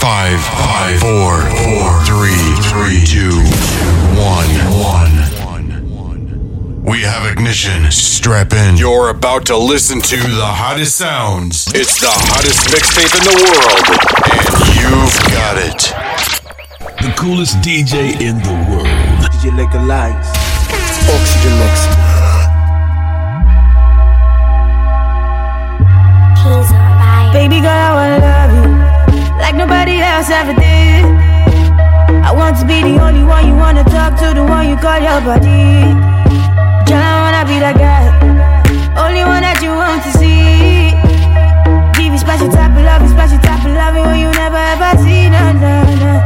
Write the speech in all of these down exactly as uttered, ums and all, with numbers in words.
Five, five, four, four, three, three, two, one, one. We have ignition. Strap in. You're about to listen to the hottest sounds. It's the hottest mixtape in the world, and you've got it. The coolest D J in the world. D J Legalize. Oxygen Mix. Baby girl, I wanna love you like nobody else ever did. I want to be the only one you wanna talk to, the one you call your buddy. Girl, I wanna be that guy, only one that you want to see. Give you special type of love, special type of love when you never ever see. No, no, no.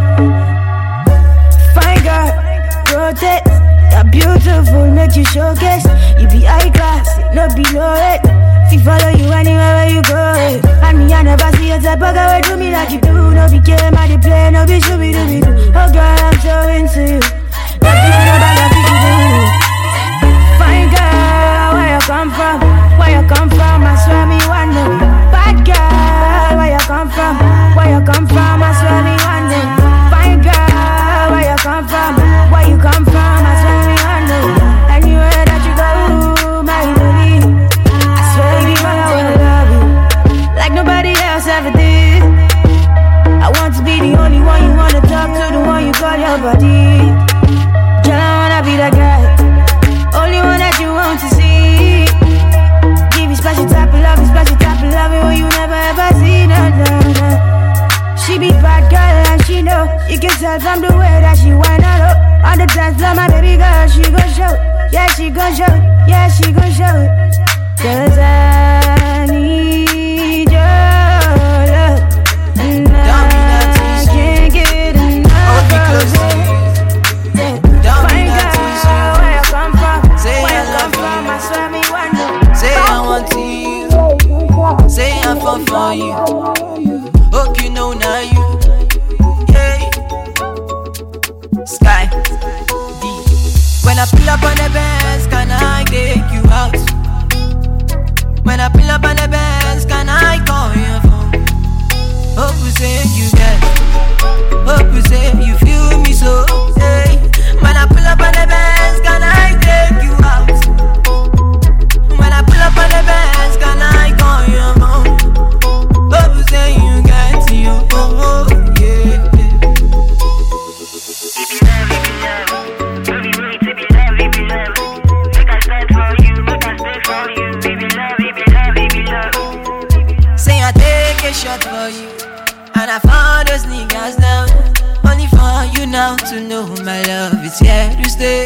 Fine girl, rotate. That beautiful, make you showcase. You be high class, no below it. She follow you anywhere where you go. And me, I never see a type of girl do me like you do. No be game, I dey play, no be shooby dooby doo. Oh girl, I'm so into you. Nothing nobody can do. Fine girl, where you come from? Where you come from? I swear me wonder. Bad girl, where you come from? Where you come from? I swear me wonder. Fine girl, where you come from? Where you come from? I swear me wonder. Anywhere that you go, my baby. Baby, I wanna love you like nobody else ever did. I want to be the only one you wanna talk to, the one you call your buddy. Girl, I wanna be that guy, only one that you want to see. Give you special type of love, special type of love when you never ever see. No, no, no. She be bad girl and she know. You can tell from the way that she wind her up. On the dance floor, my baby girl, she gon' show. Yeah, she gon' show. Yeah, she gon' show it. Cause I need your love, and I can't get enough of it. Fine girl, where you come from? Where you come from? I swear me wonder. Say I want you. Say I fall for you. Hope you know now you. Yeah. Sky D. When I pull up on the Benz, can I take you out? When I pull up on the Benz, can I call your phone? Hope you say you get. Hope you say you feel me so. Hey. When I pull up on the Benz, can I take you out? When I pull up on the Benz, can I call your phone? Hope you say you get to you. Oh, oh, yeah. Baby love, baby love, baby love, baby love. Make I stand for you, make I stay for you, baby love. Say I take a shot for you, and I found those niggas now. Only for you now to know my love is here to stay.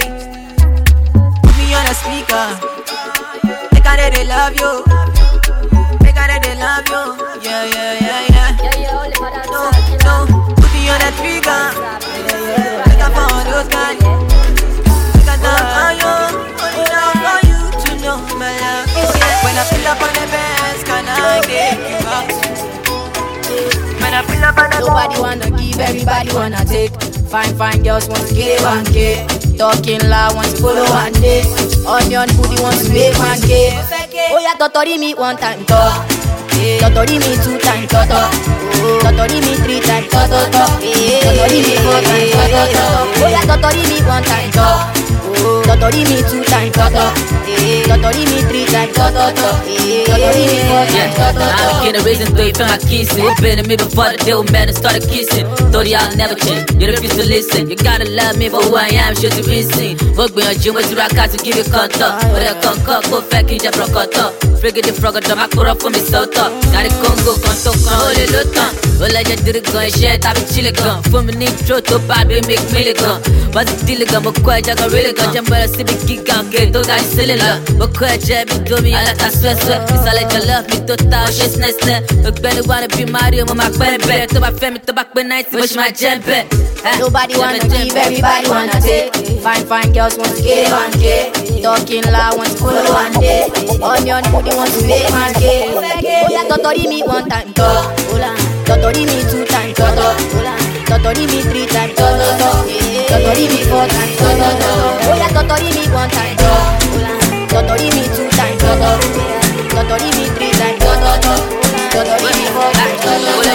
Put me on a speaker, make I they love you, make I they love you. Yeah, yeah, yeah, yeah. No, no, put me on a trigger, make I found those guys. Make I love for you, only now for you to know my love is here. When I pull up on the Benz, can I take you out? When I pull up on the nobody wanna give, everybody wanna take. Fine, fine girls want to get one K. Talking loud, want to follow one day. Onion booty wants to make one K. Oh yeah, totori me one time, talk. Totori me two times, toto. Totori me three times, toto. Totori me four times, toto. Oh yeah, totori me one time, talk. Totori me two times, toto. Totori me three times, toto. Totori me four times, toto. I get a reason to feel my kissing. It been to me before the deal, man, and started kissing. Thought y'all never change, you refuse to listen. You gotta love me for who I am, sure to be seen. Fuck me on gym, what's rock out to give you contact. But I can't cut, go back in your brocoto. Frigate the frog, I'm a cura for me, so tough. Got it Congo, conto, con, holy luton. Well, I just did it, gun, shit, I've been chilling gun. For me, need throw to baby, make milligan. But the deal gun, but quite a really gun. Jump by a civic gig, can't get those guys selling love. But quite a bit to me, I let us sweat, sweat. It's all like you love me, to touch, she's nice. Look better, wanna be Mario, my baby. To my family, to back when nights, push my jump. Nobody wanna give, everybody wanna take. Fine, fine girls want to get one K. Talking loud, want to follow one day. Onion booty want to make one K. Oh yeah, totori me one time, talk. Totori me two times, toto. Totori me three times, toto. Totori me four times, toto. Oh yeah, totori me one time, talk. Totori me two times, toto. Totori me three times, toto. Totori me four times, toto.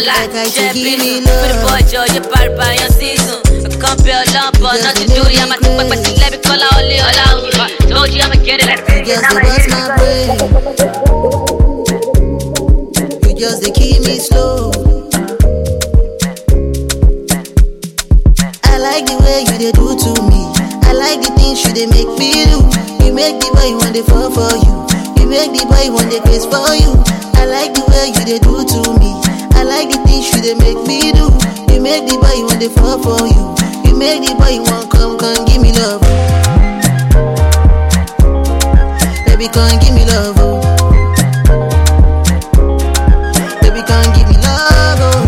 like champion. For the boy Joe, you part by your season. Can't be a lump or nothing to do. I'm a tick back, but let me call out only all out. Told you I'ma get it like You just they bust my brain. You just they keep me slow. I like the way you they do to me. I like the things you they make me do. You make the boy want to fall for you. You make the boy want to craze for you. I like the way you they do to me. I like the things you they make me do. You make the boy want to fall for you. You make the boy want come, come give me love. Baby, come give me love. Oh. Baby, come give me love. Oh.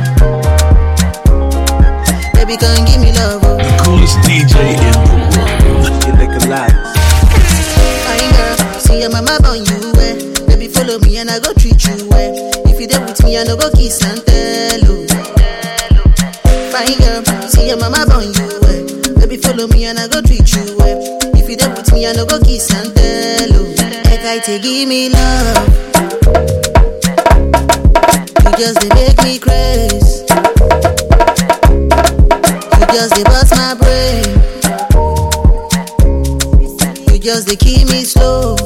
Baby, come give me love. Oh. The coolest D J in the world. You look alive. Fine girl, see your mama born you well. Baby, follow me and I go treat you well. If you there with me, I no go kiss and tell you. Fine girl, see your mama born you well. Baby, follow me and I go treat you well. If you there with me, I no go kiss and tell you. Like I take give me love. You just they make me crazy. You just they bust my brain. You just they keep me slow.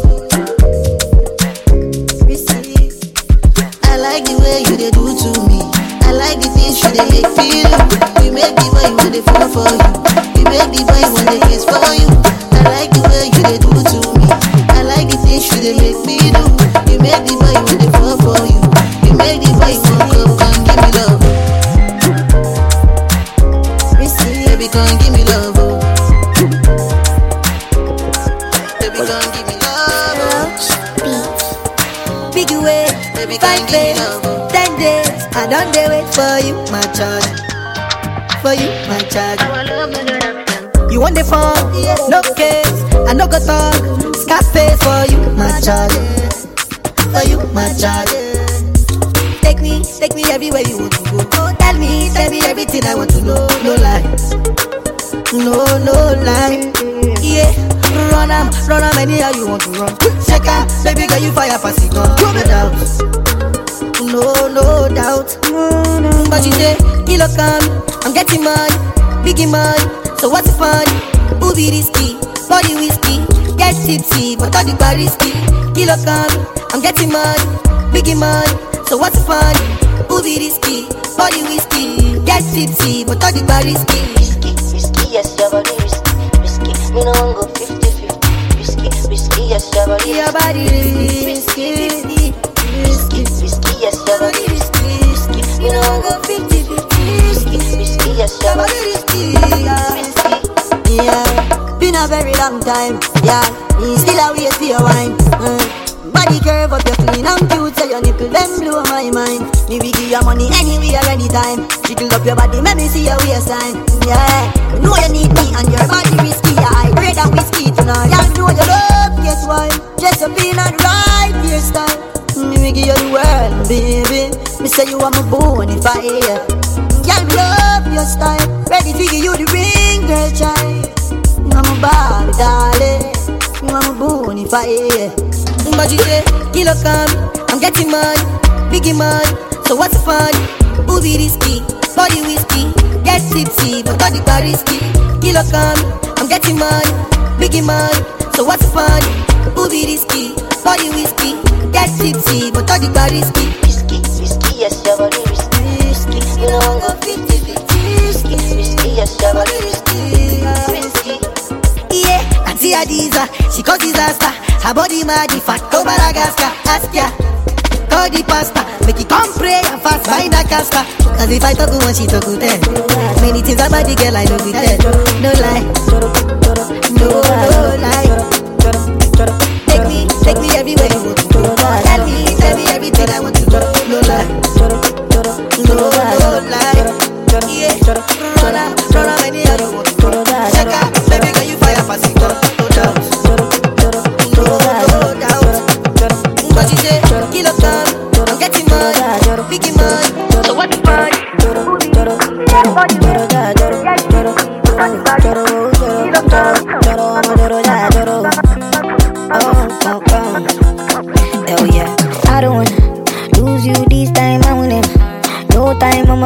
I like the way you they do to me. I like the things you they make me do. You make the boy want to fall for you. You make the boy want to kiss for you. I like the way you they do to me. I like the things you they make me do. You make the boy want to fall for you. You make the boy want come, come give me love. Baby, come give me love. Baby, come give me love. Big way, Baby, five come give me days, love. ten days. I don't they wait for you, my child. For you, my child. You want the fun? No case. I no go talk. Scarface for you, my child. For you, my child. Take me, take me everywhere you want to go. Oh, tell me, tell me everything I want to know. No lie, no, no lie. Yeah, run am, run am anyhow you want to run. Check out, baby girl you fire pass it on. No doubt, no, no doubt. But you say, kilo come, I'm getting money, biggie money. So what's the fun? Who be risky? Body whiskey, get tipsy, but all the bar risky. Kilo come, I'm getting money, biggie money. So what's the fun? Who be risky? Body whiskey, get tipsy, but all the bar risky. Risky, risky, yes, your body risky, risky. Me no one go fifty fifty. Risky, risky, yes, your body Your body risky, risky, risky, risky, yes, your body risky, risky. Me no one go fifty fifty. Risky, risky, yes, your body risky, risky. yeah. Been a very long time, yeah. Still a wait for your wine. Mm. Body curve up, you clean and cute, so your nipple them blow my mind. Me we give you money anywhere, anytime. Jiggle up your body, make me see your waistline. Yeah, you know you need me and your body risky. I pray that whiskey tonight. Yeah, you know you love, guess why? Dress up in and right hairstyle. Me we give you the world, baby. Me say you are my bonfire. Girl, me love your style. Ready to give you the ring, girl, child. You are my Barbie, darling. You are my bonfire. But you say, kilo come, I'm getting money, biggie money. So what's the fun? Who be risky? Body whiskey, get tipsy, but all the bar risky. Kilo come, I'm getting money, biggie money. So what's the fun? Who be risky? Body whiskey, get tipsy, but all the bar risky. Risky, risky, yes, your body risky, risky. Me no one go fifty fifty. Risky, risky, yes, your body risky, risky. Yeah, Auntie Adiza, she cause disaster. Her body mad, the fat go Madagascar. Ask ya, call the pasta. Make it come pray and fast find a casper. Cause if I talk to one, she talk to ten. Many things about the girl I love with her. No lie, no, no lie. Take me, take me everywhere you want to go. Tell me, tell me everything I want to do. No lie, no, no lie. Yeah, run out, run out anyhow you want to go. Check out, baby girl you fire pass it on. No doubt. No doubt, but you say, kilo come, I'm getting money, biggie money. So what the fun? Hell yeah, I don't wanna lose you this time, I want him. No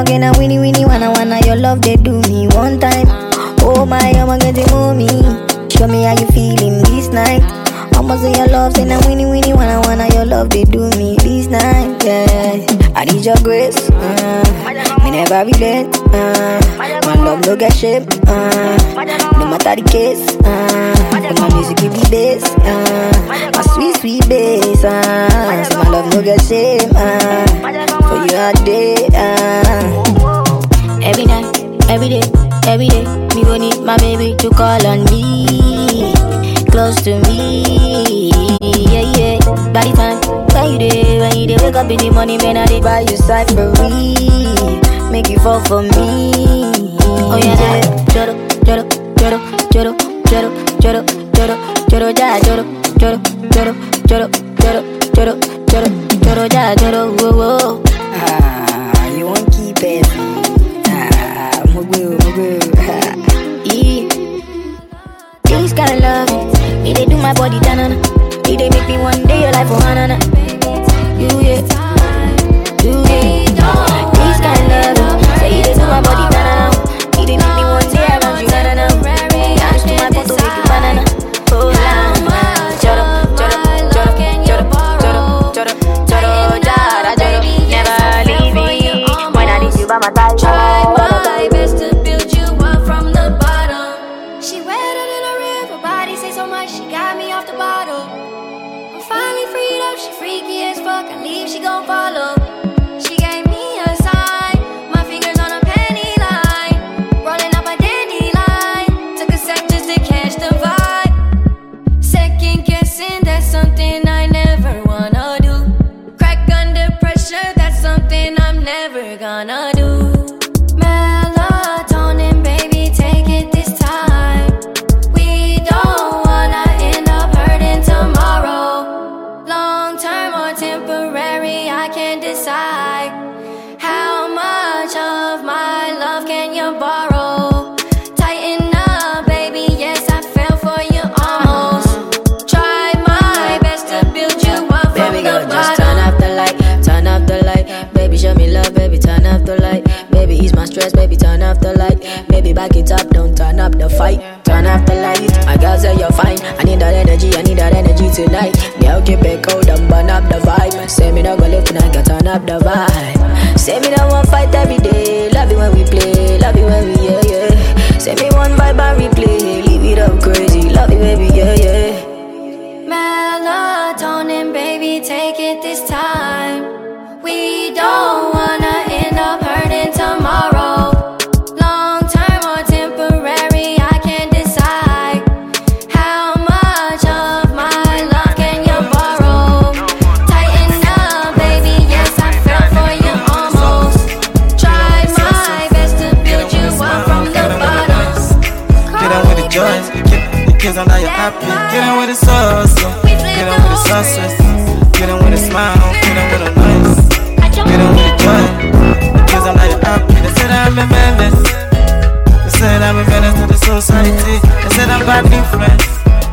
again, I winnie winnie wanna wanna your love they do me one time. Oh my, I'm gonna get mommy. Show me how you feeling this night. Almost in your love, say now winnie winnie wanna wanna your love they do me this night. Yeah, I need your grace. Uh, me never relent. Uh, my love no get shame. Uh, no matter the case. Uh, my music give me bass. Uh, my sweet sweet bass. Uh, so my love no get shame. Uh, for you all day. Uh, every night, every day, every day, me gon' need my baby to call on me, close to me. Yeah yeah. By the time when you day, when you day, wake up in the morning, man, I dey buy you cyphery, make you fall for me. Oh yeah, joro, joro, joro, joro, joro, joro, joro, joro, ja, joro, joro, joro, joro, joro, joro, joro, joro, ja, joro, whoa whoa. Ah, you won't keep it. Ah, mugu, mugu. Yeah. This kind of love, it they do my body tanana. It they make me one day your life for hanana. You yeah, you yeah. This kind of love, say it they do my body tanana. It they make me one day I want you hanana. Dance to my photo make you banana. Oh la, joro, joro, joro, joro, joro, joro, joro, jara, joro. Never leave me when I need you by my side. Try my best to build you up from the bottom. She wetter than a river, body say so much, she got me off the bottle. I'm finally freed up, she freaky as fuck, I leave, she gon' follow. She gave me a sign, my fingers on a penny line, rolling up a dandelion, took a sec just to catch the vibe. Second guessing, that's something I never wanna do. Crack under pressure, that's something I'm never gonna do. Melatonin, baby, take it this time. We don't wanna end up hurting tomorrow. Long term or temporary, I can't decide. How much of my love can you borrow? Tighten up, baby, yes, I fell for you almost. Try my best to build you up from Baby the girl, just bottom. turn up the light, turn up the light. Baby, show me love, baby, turn up the light. Baby, ease my stress, baby, turn up the light. Baby, back it up, don't turn up the fight. Turn up the light, my girl say you're fine. I need that energy, I need that energy tonight. Girl, keep it cold and burn up the vibe. Say me not go live tonight, girl, turn up the vibe. Say me don't want fight every day. Love it when we play, love it when we, yeah, yeah. Say me one vibe and replay, leave it up crazy. Love it, baby, yeah, yeah. Melatonin, baby, take it this time. We don't wanna end up hurting tomorrow. Long term or temporary, I can't decide. How much of my love can you borrow? Tighten up, baby, yes, I fell for you almost. Try my best to build you up from the bottom. Get on with the joy, the kids on now you're happy. Get on with the sauce, get on with the sauce. Get on with a smile, get on with a nice. Get on with the joy, the kids on now you're happy. They said I'm a menace, they said I'm a menace to the society. They said I'm bad influence,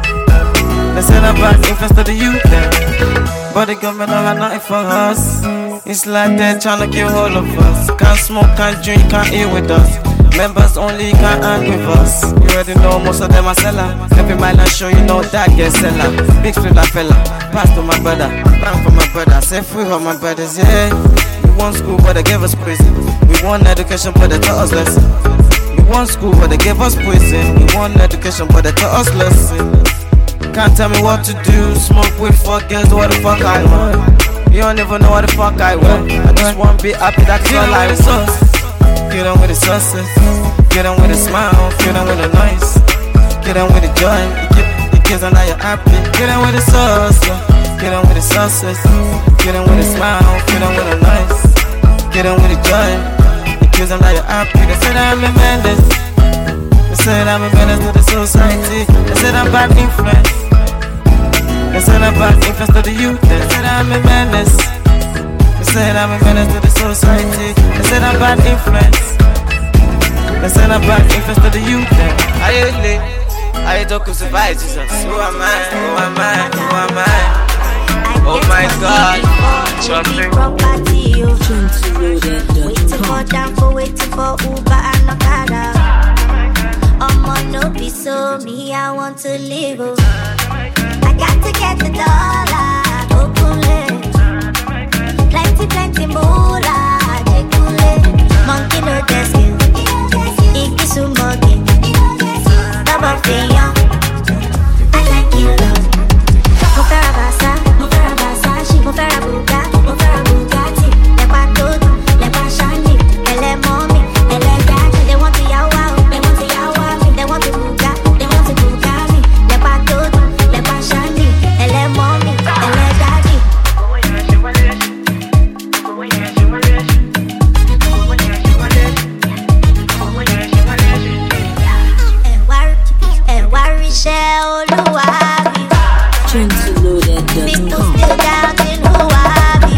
they said I'm bad influence to the youth then. But the government don't have nothing for us. It's like they're trying to kill all of us. Can't smoke, can't drink, can't eat with us. Members only can't hang with us. You already know most of them are seller. Every mile I show you know that get seller. Big street like fella, pass to my brother, bang for my brother, say free for my brothers, yeah. We want school but they gave us prison. We want education but they taught us lesson. We want school but they gave us prison. We want education but they taught us lesson. Can't tell me what to do. Smoke weed for girls, what the fuck I want. You don't even know what the fuck I want. I just want to be happy, that's all I want. Get on with the success, get on with a smile, get on with a nice. Get on with the joy, the kids are now you're happy. Get on with the sauce, get on with the success. Get on with a smile, get on with a nice. Get on with the joy, the kids are now you're happy. They said I'm a menace, they said I'm a menace to the society. They said I'm bad influence, they said I'm bad influence to the youth. They said I'm a menace, they said I'm a menace to the society. They said I'm bad influence, they said I'm bad influence to the youth. I ain't lit, I don't crucify Jesus. Who am I? Who am I? Who am I? Oh my God, something. Waiting for down for ego. I got to get the dollar, okule. Plenty, plenty moolah, jekule. Monkey no desk, iki sumogi. Double fiyon, I like you love. Mo fẹ́ ra Versa, mo fẹ́ ra Versace, mo fẹ́ ra Bugatti, mo fẹ́ ra Bugatti. Lepa todo, lepa shiny, ele mommy, ele daddy. They want to yawa, they want to yawa me, they want to Bugatti, they want to Bugatti. Lepa todo, lepa shiny, ele mommy, ele daddy. Ẹ wá ẹ wá ríṣẹ́ Olúwa mi. People still doubting who I be.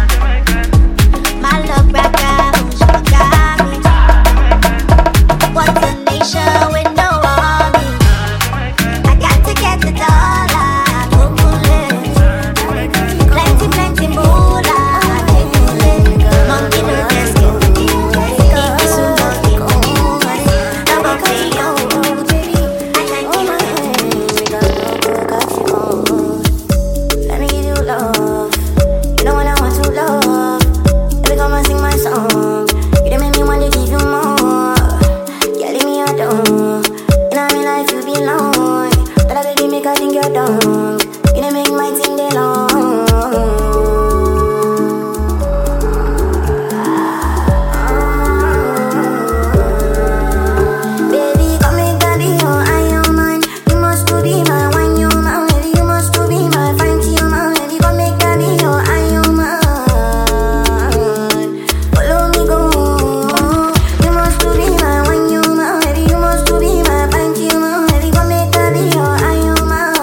My love brother, who's got me? What's a nation with no army? I got to get the dollar, okule. Plenty, plenty moolah, jekule. Monkey no desk, iki sumogi. Double fiyon, I like you. Let me give you love. You know what I want to love. Baby, come and sing my song. You done make me want to give you more. Yeah, leave me alone. In my life you belong. But I baby make I think you're dumb. You done make my thing day long. Baby, come make daddy your iron man. You must to be my wine, you man. Baby, you must to be my fine tea, you man. Baby, come make daddy your iron man. Follow me go. You must to be my wine, you man. Baby, you must to be my fine tea, you man. Baby, come make daddy your iron man.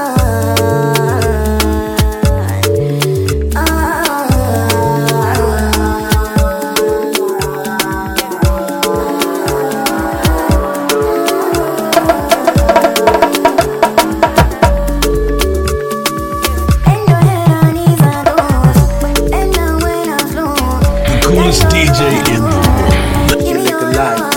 The coolest D J in the world. You look alive.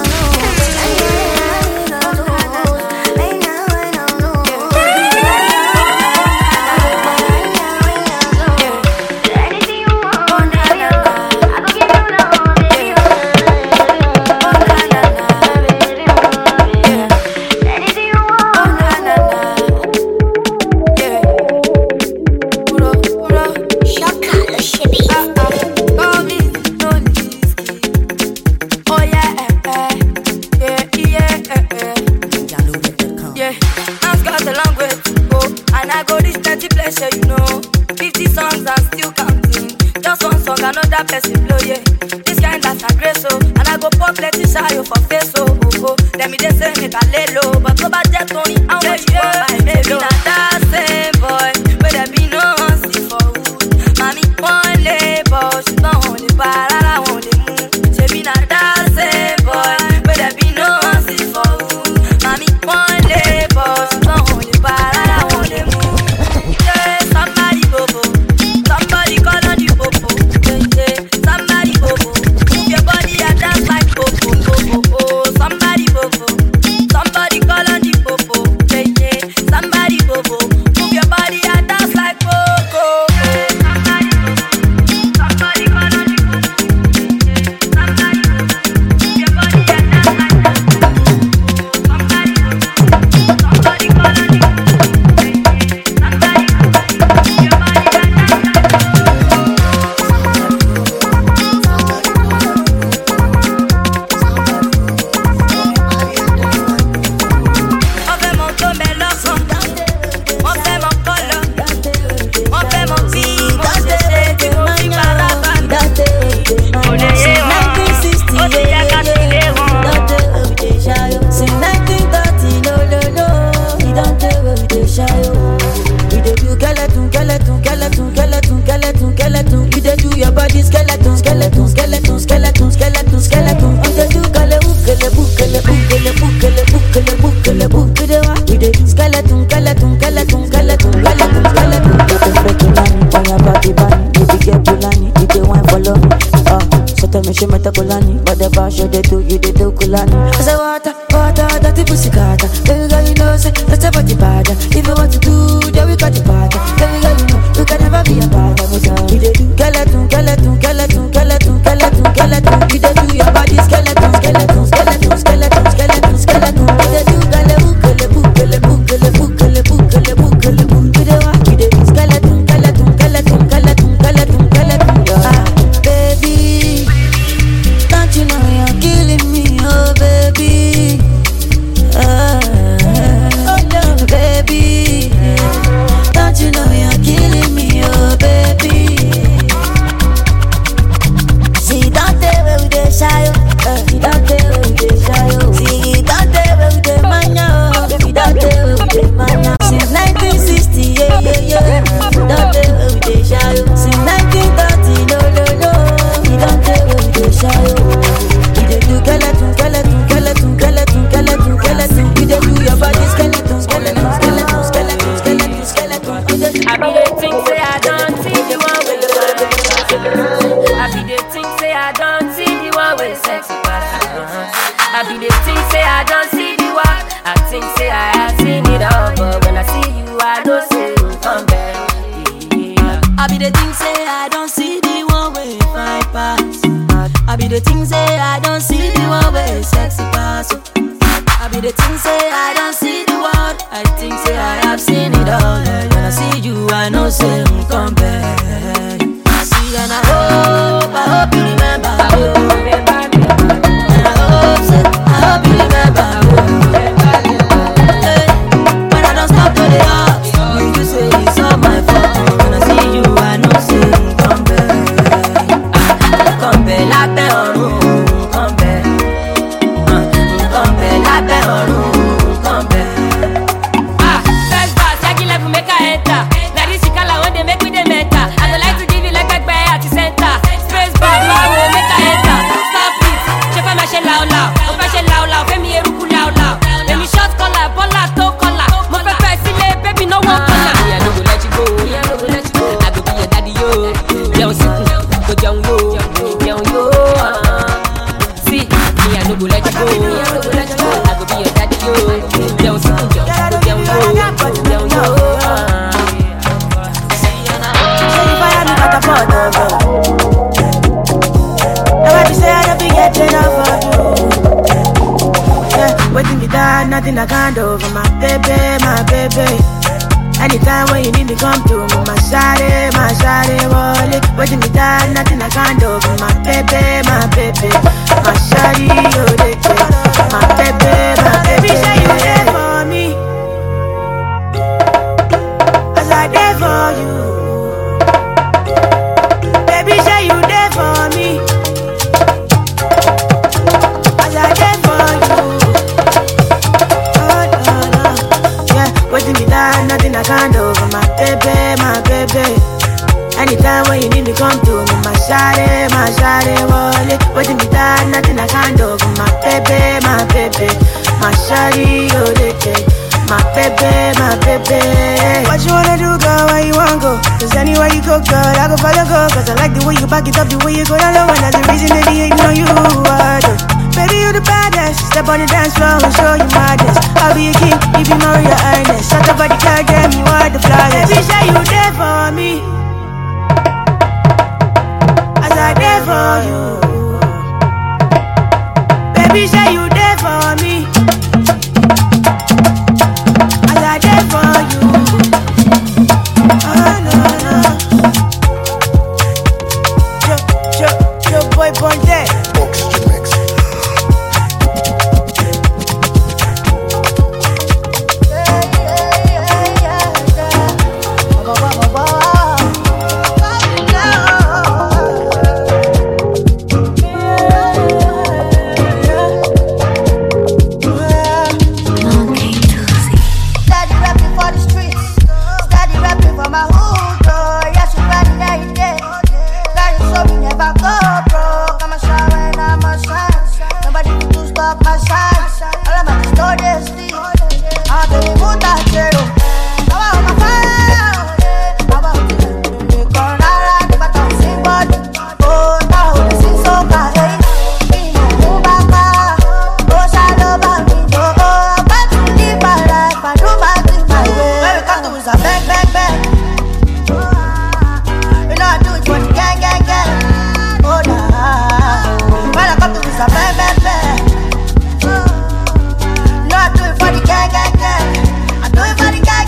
Yeah, I've got a long way to go, and I go reach plenty pleasure, you know. Fifty songs I'm still counting. Just one song, another person blow, yeah. This kind that's a grace, oh, and I go pop plenty shy for face, oh, oh, oh. Let me just say it a lay low, but go back there, Tony, how much you want my baby? Not that same boy, but there be no one see for wood. Mommy, one labor, she don't want the bar, I want the moon. She be not that same boy, but there be no one see for wood. Mommy, one labor, she don't want the bar, I want the moon. Yeah, somebody go go, somebody call on you popo. Yeah, yeah, somebody go go, move your body and dance like popo, popo, oh. Somebody go go, somebody call on you popo. Yeah, yeah, somebody go go, move your body and dance like popo. Yeah, somebody go go, somebody call on you popo. Yeah, somebody go go, move your body and dance like popo. Somebody go go, somebody call on you popo. She met a Kulani, but the bar show they do, you they do Kulani. I say water, water, dirty pussy carter. Baby girl, you know say that's a body bad. If you be the thing say I don't see the one. I think say I have seen it all, but when I see you, I don't see you come back. Yeah. I be the thing say I don't see the one way fine pass. I be the thing say I don't see the one way sexy pass. I be the thing say I don't see the world. I think say I have seen it all. When I see you, I know say you come back. See and I hope, I hope you remember. I hope you remember me. And I hope, say, I hope you remember. I hope you remember me. Hey, when I don't stop to the heart, you say it's all my fault. When I see you, I know say you come back. Come back, like that on room. Come back. Come back, like that on room. Come back. Ah, first pass, Jackie level make a enter. Now this you call when they make me the meta. I don't like to give you like a bear at the center. Space bar, I will make a enter. Stop it, chop my shell loud loud. Open shell loud loud, femi eruku loud loud. When me short collar, bola to collar. Mo pepe sile, baby no one collar. Me I no go let you go, me I no go let you go. I go be your daddy yo, young siku, go young yo, young yo. See, me I no go let you go, me I no go let you go. I go be your daddy yo, young siku, young young yo, young yo. Nobody say I don't be getting enough of you. Yeah, waiting me down, nothing I can't do for my baby, my baby. Anytime when you need me, come to me, my shawty, my shawty, wallet. Waiting me down, nothing I can't do for my baby, my baby, my shawty, oh they my baby, my baby. Say you there for me, as I there for you. Baby, say you there for me, as I there for you. Oh no no, yeah, waiting me down, nothing I can't do for my baby, my baby. Anytime when you need me, come to me, my shawty, my shawty, wallet. Waiting me down, nothing I can't do for my baby, my baby, my shawty, oh they my baby, my baby. What you wanna do, girl? Where you wanna go? Cause anywhere you go, girl, I go follow, go. Cause I like the way you back it up, the way you go down low. And that's the reason that they ain't know you are. Baby, you the baddest. Step on the dance floor and show you madness. I'll be a king, you be Maria Ernest. Shut up, body, girl, damn, you are the flyest. Baby, say you there for me, as I there for you. Baby, say you there for me, as I there for you. Oh no no, yo yo yo boy Bonde. Oxygen mix. I do it for the gang, gang, gang. I do it for the gang.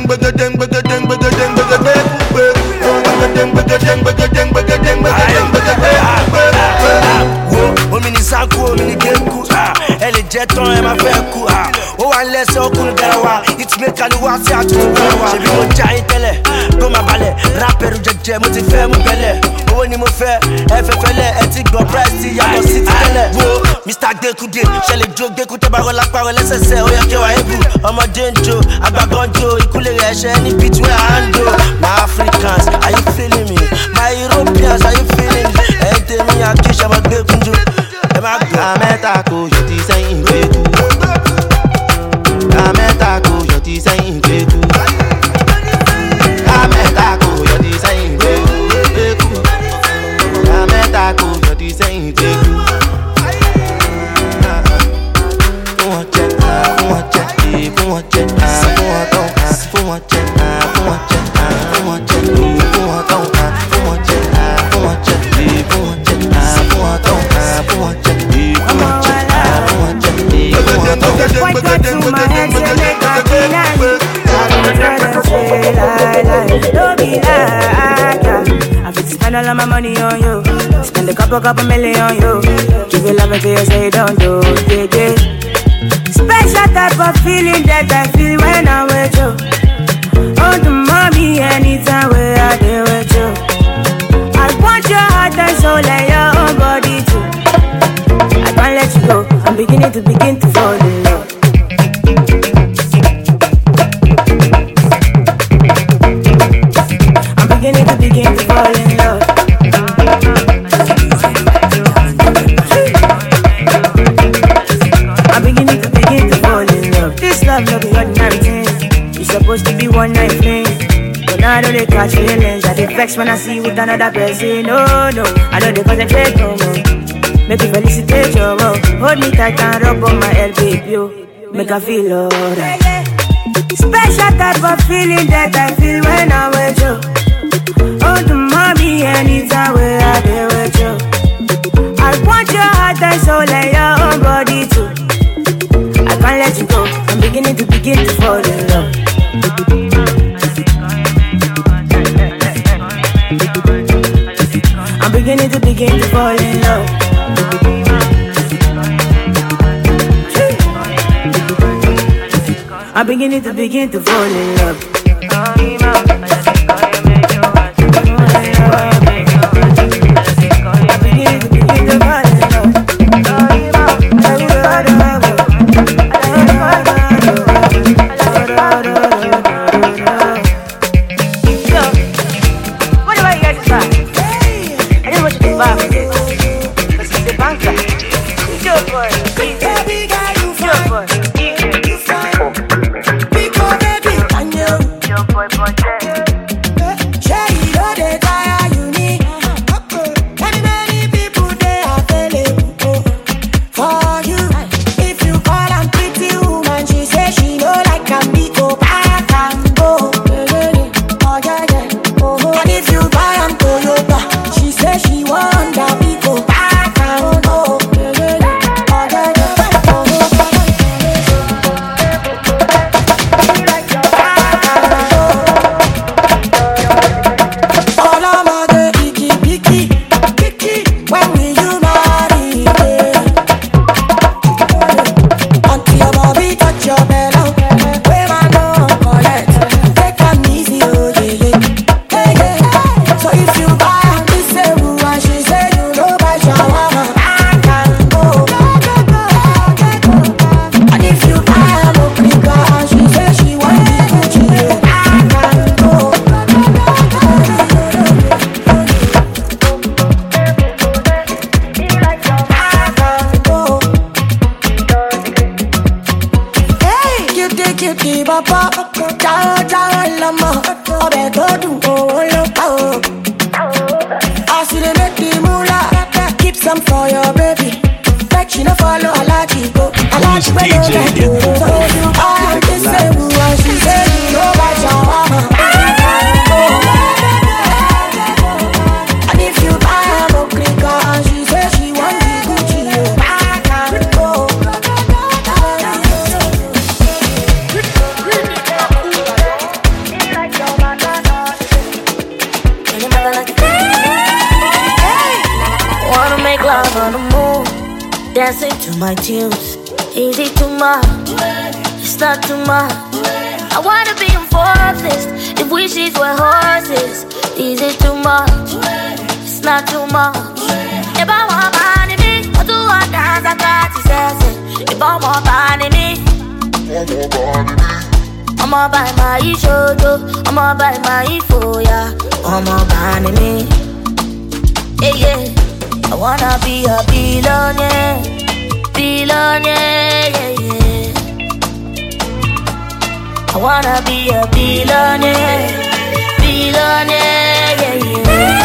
bagadeng, bagadeng, bagadeng, bagadeng, bagadeng, bagadeng, bagadeng, bagadeng, bagadeng. Wo, omi ni sanku, omi ni genku. Elle est jet on, elle m'a fait un coup. Oh, un laisse au coup de Belawa. It's me Kaluwa, c'est à tout le Belawa. J'ai vu mon jaï télé, comme ma balai. Rapper ou jet jet, moi t'es fait mon belé. Oh, ni mo fait, elle fait fêlé. Elle dit go presti, y'a mon city télé. Wo, mister Découdé, j'ai les jokes découdé, barre la parole, nécessaire. Oh, y'a qui va ébou. Oh, mon denjo, abagonjo, il coule les rêches, any bitch with a hando. My Africans, are you feeling me? My Europeans, are you feeling me? Elle t'es mis à qui, j'ai ma découdé. Ametako, je dis c'est un bétou. Ametako, je dis c'est un bétou. Ametako, je dis c'est un bétou. Ametako, je dis c'est un bétou. Pour un check, pour un check, pour un check, pour un ton, pour un check, pour un check, pour un check, pour un ton, pour un check, pour un check, pour un check, pour un ton, pour un check. What got to my head, you make a feel like I'm trying to say lie, lie. Don't be like I fit to spend all of my money on you. Spend a couple, couple million on you. Give you love until you say don't do, yeah, yeah. Special type of feeling that I feel when I'm with you. Oh, the mommy, anytime we are there with you. I want your heart and soul and your own body too. I can't let you go. I'm beginning to begin to fall in love. I'm beginning to begin to fall in love. I'm beginning to begin to fall in love. This love no be ordinary thing. It's supposed to be one night thing, but now I know they catch feelings. I get vexed when I see you with another person. No, no, I know they concentrate no more. Make you felicitate your love. Hold me tight and rub on my L, baby, yo. Make I feel alright. Special type of feeling that I feel when I'm with you. Oh, the mommy, anytime we are there with you. I want your heart and soul and your own body too. I can't let you go. I'm beginning to begin to fall in love. I'm beginning to begin to fall in love. I'm beginning to begin to fall in love. make love on the moon, dancing to my tunes. Is it too much? It's not too much. I wanna be enforced if wishes were horses. Is it too much? It's not too much. If I want money, me, I do want dance, I got to say. If I want money, me, I'ma buy my shojo, I'ma buy my foya, I'ma buy me. Yeah, yeah. I wanna be a billionaire, billionaire, yeah, yeah. I wanna be a billionaire, billionaire, yeah, yeah.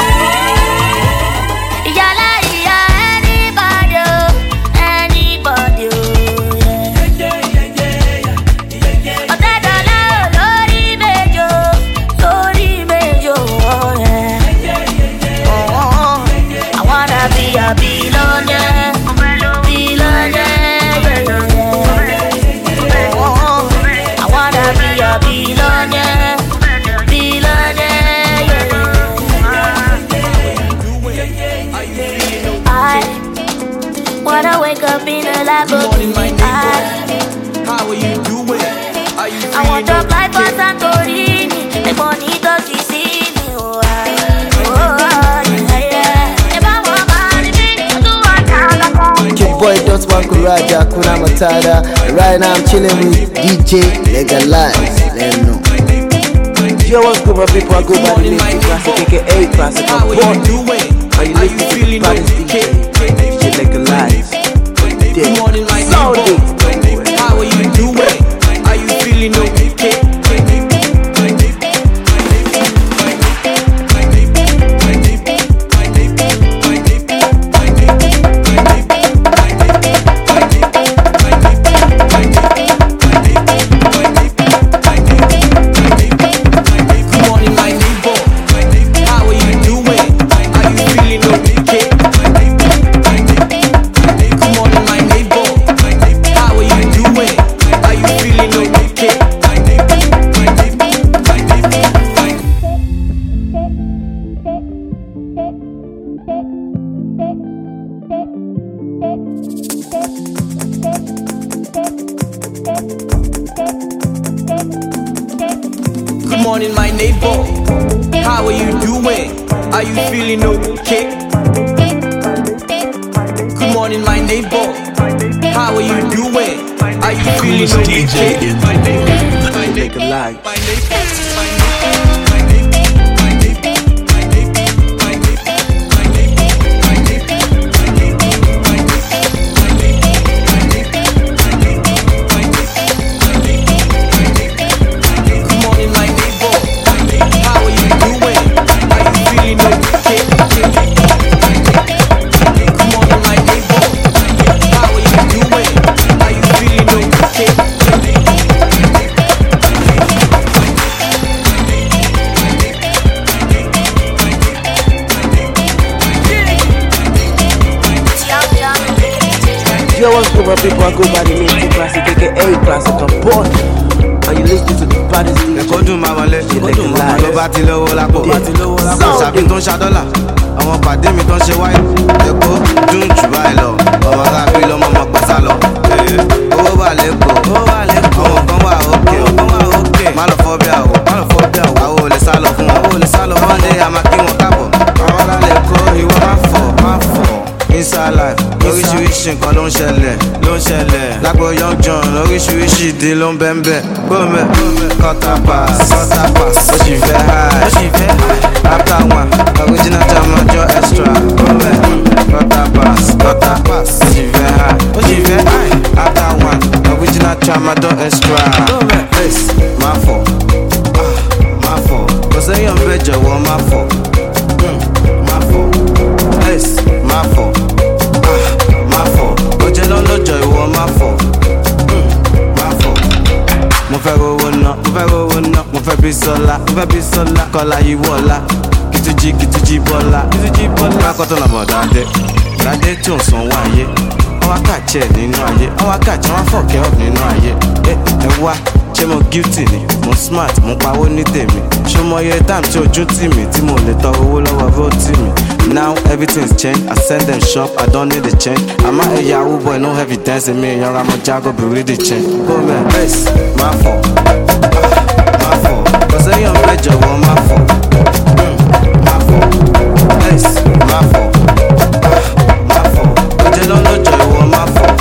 Yala, yeah, anybody, anybody, yeah. Oh, that dollar, lorry mejo, lorry mejo, yeah. Oh, I wanna be a billionaire, billionaire, yeah, yeah. Oh, I wanna be a billionaire, billionaire, yeah, yeah. I wanna wake up in a Lamborghini. How are you doing? Are you I want to fly for Santorini, make money to see me. Oh, I, oh, yeah, yeah. If I want money, I do want to Kid boy Dot Raja Kuna Matata. Right now I'm chilling with D J Legalize. Let him know. Yo, what's good, my people? I go by the name of Classic, aka Classic. I'm born. Are you listening to the D J? D J Legalize. Good morning, my neighbor. How are you doing? Are you feeling okay? Good morning, my neighbor. How are you doing? Are you feeling okay? Good morning, my neighbor. How are you doing? Are you feeling okay? D J in the world. Make a lie. Yo, what's good, my people? I go by the name of Classic, aka Classic. I'm born. Are you listening to the baddest D J? Ẹ̀kọ́ dùn máa wọlé, ló bá ti lówó lápò. Ṣàbí tó ń ṣàdọ́là, àwọn pàdé mi tó ń ṣe wáyé. Ẹ̀kọ́ dùn jù báyìí lọ, ọmọ káàbí lọ́mọ ọmọ gbàsá lọ. Owó wà lẹ́kọ̀ọ́, ọmọ kan wà òkè, má lọ fọ́ bí àwọ̀, àwọn ò lè sá lọ fún wọn. One day a máa kí wọn káàbọ̀, àwọn alálẹ̀ kọ́ ìwọ máa fọ̀, máa fọ̀. Inside life, oríṣiríṣi nǹkan ló ń ṣẹlẹ̀, ló ń ṣẹlẹ̀. Lágbo Young John, oríṣiríṣi ìdí ló ń bẹ́ńbẹ́. Gómẹ̀, quarter pass, quarter pass, ó sì fẹ́ high, ó sì fẹ́ high. After one, original jam ọjọ́ extra. Gómẹ̀, quarter pass, quarter pass, ó sì fẹ́ high, ó sì fẹ́ high. After one, original jam ọjọ́ extra. Gómẹ̀, place, máa fọ̀, ah, máa fọ̀. Kò sẹ́yìn ọ̀bẹ jọ̀wọ́ máa fọ̀, máa fọ̀. Place, máa fọ̀. Máa fọ̀, ọjọ́ lọ́lọ́jọ́ ìwọ máa fọ̀, máa fọ̀. Mo fẹ́ rówó ná, mo fẹ́ rówó ná, mo fẹ́ bí sọ́lá, mo fẹ́ bí sọ́lá. Kọ́lá yìí wọ̀lá, kìtújì kìtújì bọ́lá, kìtújì bọ́lá. Lákọ̀tọ̀ làbọ̀ dáadé, dáadé tó ń san wáyé. Àwọn akáàjẹ́ nínú ayé, àwọn akáàjẹ́ wọn fọ̀kẹ́ ọ̀ nínú ayé. Ẹ wá ṣé mo guilty ni mo smart mo pawó ní tèmi ṣó mọ iye time tí ojú tì mí tí mo lè tọrọ owó lọ́wọ́ rótì mi. Now everything's changed, I send them shop, I don't need a change. I'm a Yahoo boy, no evidence in me. Young, I'm a Jago, but really change. Go man, yes, my fault, my fault. Cause I am a Joe, my fault, my fault. Yes, my fault, my fault. But you don't know Joe, my fault,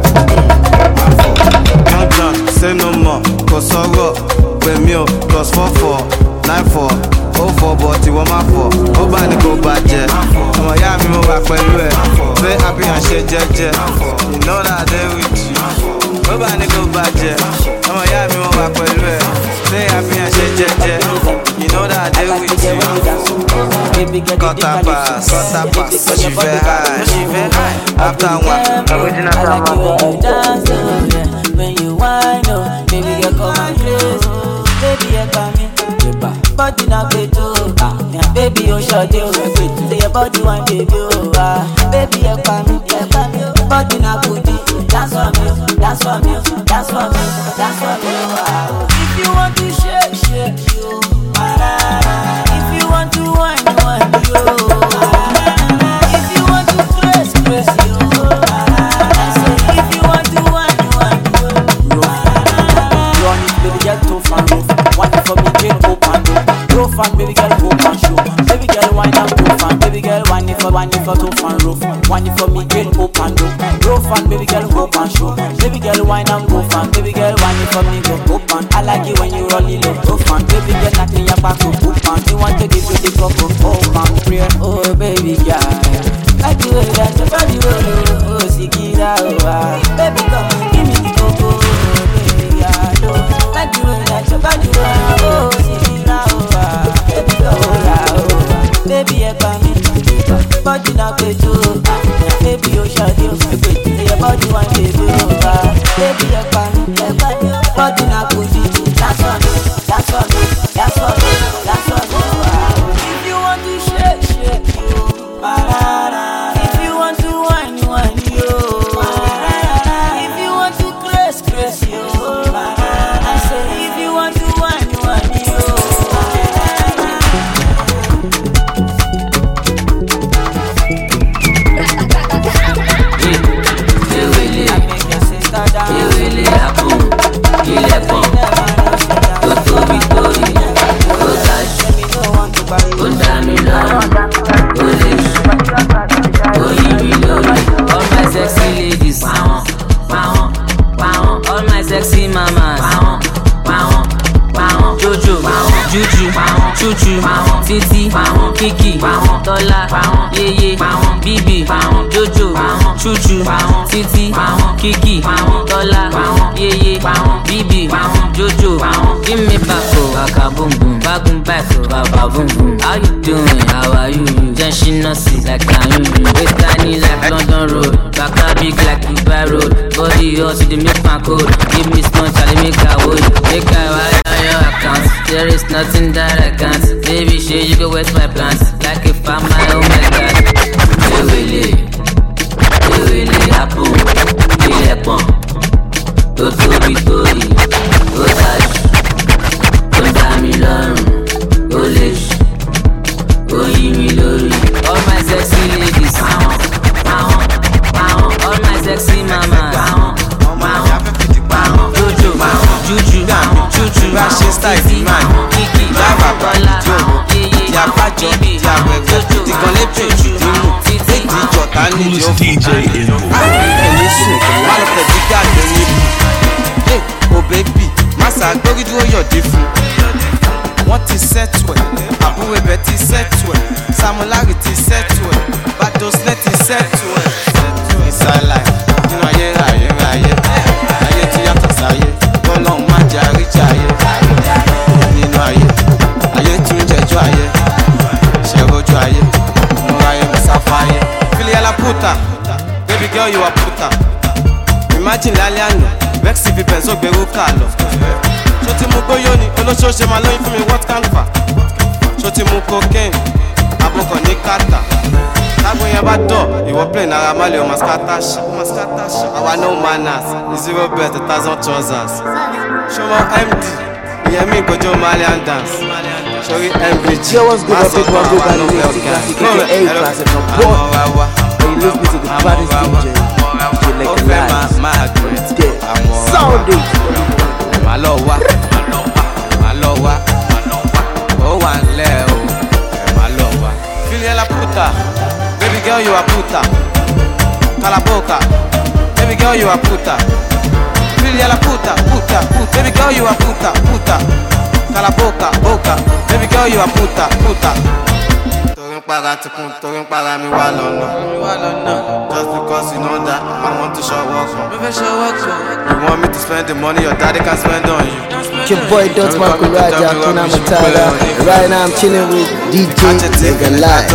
my fault. Young John, say no more. Cause I rock, with me, plus four four, nine four. Oh four, but you want my four. Oh, by the go budget. I'm a yam, you back when you very happy and shit, jet, jet. You know that they with you. Oh, by the go budget. I'm a yam, you back when you very happy and shit, jet, jet. You know that they with you. Cut up pass, cut up pass. She very high, she very high. After one, original dance, when you whine, oh, baby, get come and place. Baby, you come in. Body na beto, ah, yeah, baby oh shawty oh, say your body one baby oh, ah, baby you pa me, you pa me, body na booty, dance for me, dance for me, dance for me, dance for me, ah. If you want to shake, shake you, ah, if you want to wine, wine you, ah, if you want to press, press you, ah, if you want to wine, wine you, ah, run it, baby get too far, wine for me, get open. Rough and baby girl go and show. Baby girl wine and go fan. Baby girl wine it for wine it for tough and rough. Wine it for me girl open do. Rough and baby girl go and show. Baby girl wine and go fan. Baby girl wine it for me go open. I like it when you roll it low tough and baby girl knock me your back up open. You want to give you the cup of open prayer. Oh baby girl, like the way that your body roll. Oh Sikira oh baby come give me the coco. Baby girl, like the way that your body roll. Oh Sikira oh. Baby, oh, yeah, oh. Baby, you come in. Body na beto. Baby, you shot you. Say your body one baby, oh. Baby, you come in. Body na booty. That's for me. That's for me. That's for me. That's for me. If you want to shake, shake you. If you want to wine, wine you. If you want to press, press you. I say if you want to wine, wine you. Sexy mamas, Jojo, Juju, Chuchu, Titi, Kiki, Tola, Yeye, Bibi, Jojo, Chuchu, Titi, Kiki, Tola, Yeye, Bibi, Jojo. Give me back, oh, baka boom boom, back back, oh, baba boom boom. How you doing? How are you? Then she not see like I you. Waist tiny like London Road, baka big like Dubai Road. Body hot, she dey make my code. Give me small, Charlie make her hold. Make her wire your account. There is nothing that I can't. Baby, shit, you go waste my plans. Like if I'm my oh my god. Hey, really, hey, really, happen. Hey, happen. Don't go be toy. Go touch. Don't tie me long. Go lish. Go give me lorry. All my sexy ladies. All my sexy mamas. Jojo, Juju, Chuchu, Rashin style man, Kiki, Java, Tola, Yeye, Diabajo, Diabego, Digole Peju, Dimu, Titi, Jota, Nijo, D J in the world. Listen, one of the big guys they need. Hey, oh baby, Massa, go do your different. What is set well? Abu Betty set well. Samularity set well. Battles let it set well. It's a life. You know, yeah, yeah, yeah. Ayé tí yàtọ̀ sáyé, Ọlọ́run má jẹ́ àríjà ayé. Nínú ayé, ayé tún jẹjọ́ ayé. Ṣẹ̀rọ̀jọ́ ayé, mo ráyé mo sáfà ayé. Filiala puta, baby girl you are puta. Imagine lálẹ́ àná, Vexy fi pẹ̀sọ́ gbèrú kà lọ. Ṣó ti mú gbóyó ni, olóṣooṣe máa lóyún fún mi what can fa? Ṣó ti mú cocaine, abọ́kọ̀ ní kàtà. Tágbó yẹn bá dọ̀, ìwọ play náírà má lè ọmọ skatash. Àwa no manners, zero bet, a thousand trousers. Show me empty. Yeah, me go to Malian dance. Show you empty. Yo, what's good, people? I go by the name of Classic, aka Classic Report. And you listen to the baddest D J, D J Lega Live. Sound it. Malowa, Malowa, oh one leo, Malowa. Feel la puta, baby girl you a puta. Calaboca, baby girl you a puta. Feel la puta, puta, puta, baby girl you a puta, puta. Calaboca, boca, baby girl you a puta, puta. Don't para to come, don't para me while on no. Just because you know that I want to show off. You want me to spend the money your daddy can spend on you. Your boy Dot Marco Raja, Kuna Matata. Right now I'm chilling with D J Lega Live.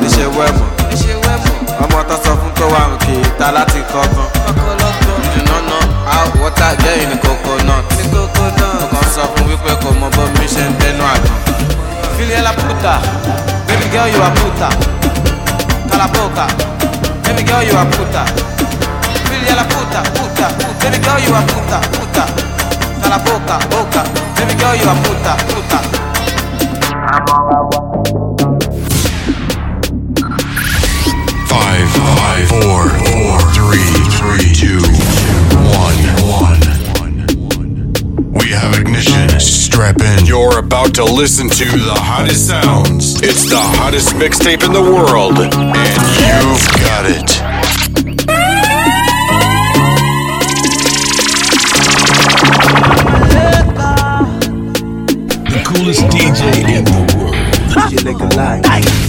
I'm not a soft to one key, Talati Coco. You do not know how water get in the coconut. Because of we pick up my mission, then what? Feel la puta, baby girl you a puta. Calaboca, baby girl you a puta. Feel la puta, puta, puta, baby girl you a puta, puta. Calaboca, boca, baby girl you a puta, puta. Five, five, four, four, three, three, two, one, one. We have ignition. Strap in. You're about to listen to the hottest sounds. It's the hottest mixtape in the world, and you've got it. The coolest D J in the world. D J Lega Live.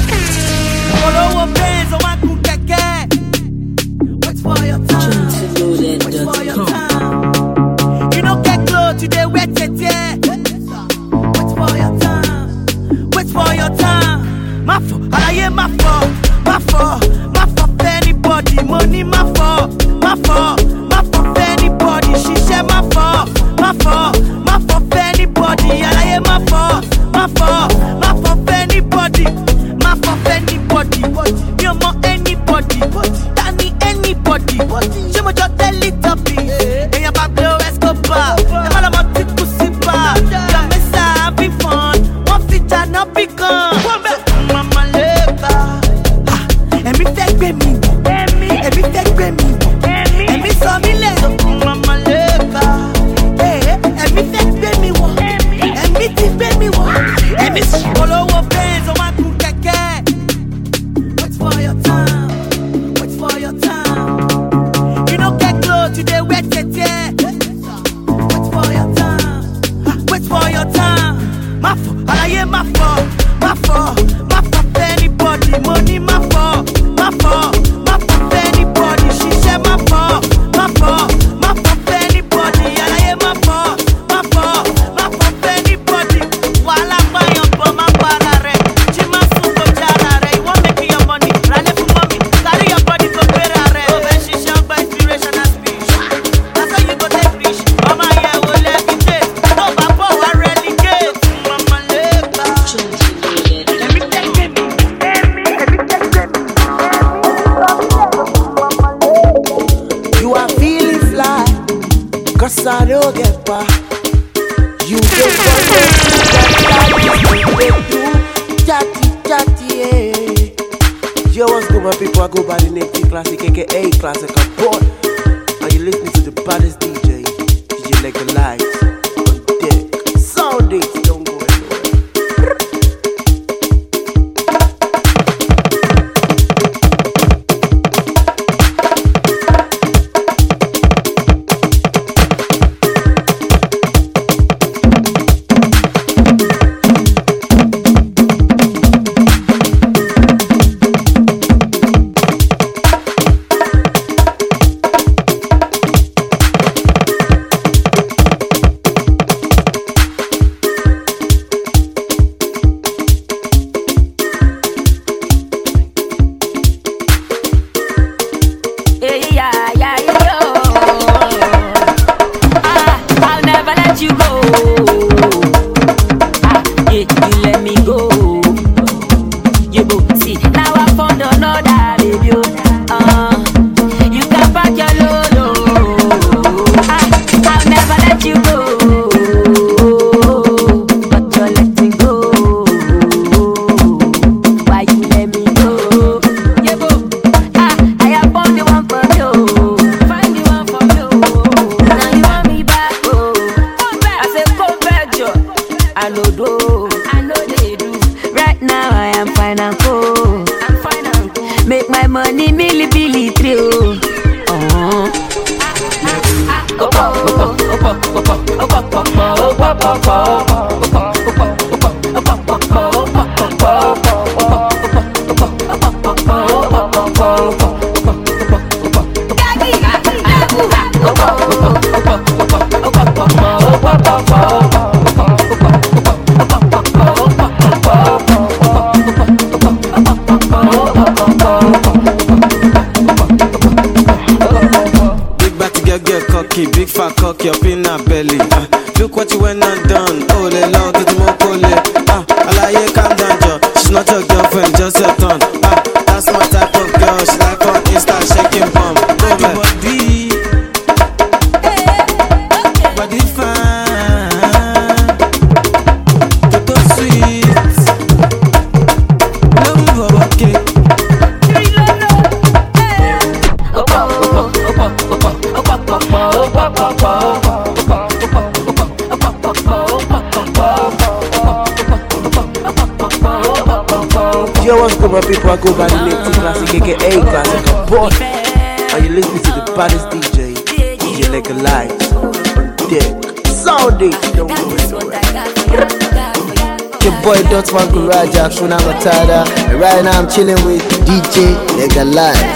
Wait for your time. Wait for your time. You don't get close, you dey wait it, yeah. Wait for your time. Wait for your time. My fault, alaye my fault, my fault, my fault for anybody. Money my fault, my fault, my fault for anybody. She said my fault, my fault, my fault for anybody. Alaye my fault, my fault, my fault for anybody. My fault for anybody. You want anybody? Danny anybody? She mo just tell it up. And your Pablo Escobar. The man about to pussy bar. The mess having fun. One fit and not be gone. Mama Lega. And me take me. And me take me. And me saw me let. Mama Lega. And me take me. And me take me. And me follow up hands on my cool keke. Wait for your time. Wait for your time. You don't get close, you dey wait it, yeah. Wait for your time. Wait for your time. My fault, alaye my fault, my fault, my fault for anybody. Money my fault, my fault, my fault for anybody. She said my fault, my fault, my fault for anybody. Alaye my fault, my fault, my fault for anybody. Wala pa yon po ma para re. Chima suko jara re. You want make your money, rale for mommy. Carry your body for better re. Over she shout by inspiration and speech. That's how you go take rich. Mama yeah will let me take. No papa wa relegate. Mama Lega. Let me take me. Let me, let me take me. You are feeling fly, cause I don't get by. You get chatty, chatty, yeah. Yo, what's good, my people? I go by the name T Classic, aka Classic Report. And you listening to the baddest D J, D J Lega Live. On deck. Sound it, don't go anywhere. Billy Billy trio. Oh. Big fat cock up in her belly. Uh, look what you went and done. Oh, le long to the mokole. Ah, Alaye, calm down, Joe. She's not your girlfriend, just a ton. Ah, that's my type of girl. She like on Insta shaking bum. Oh, my body, body fine, toto sweet. Love you, okay. Yo, what's good, my people? I go by the name T Classic, aka Classic Boy. Are you listening to the baddest D J, D J Legalize, on deck? Sound it, don't go anywhere. Your boy Dotman Kuraja, Kuna Matata, and right now I'm chilling with D J Legalize.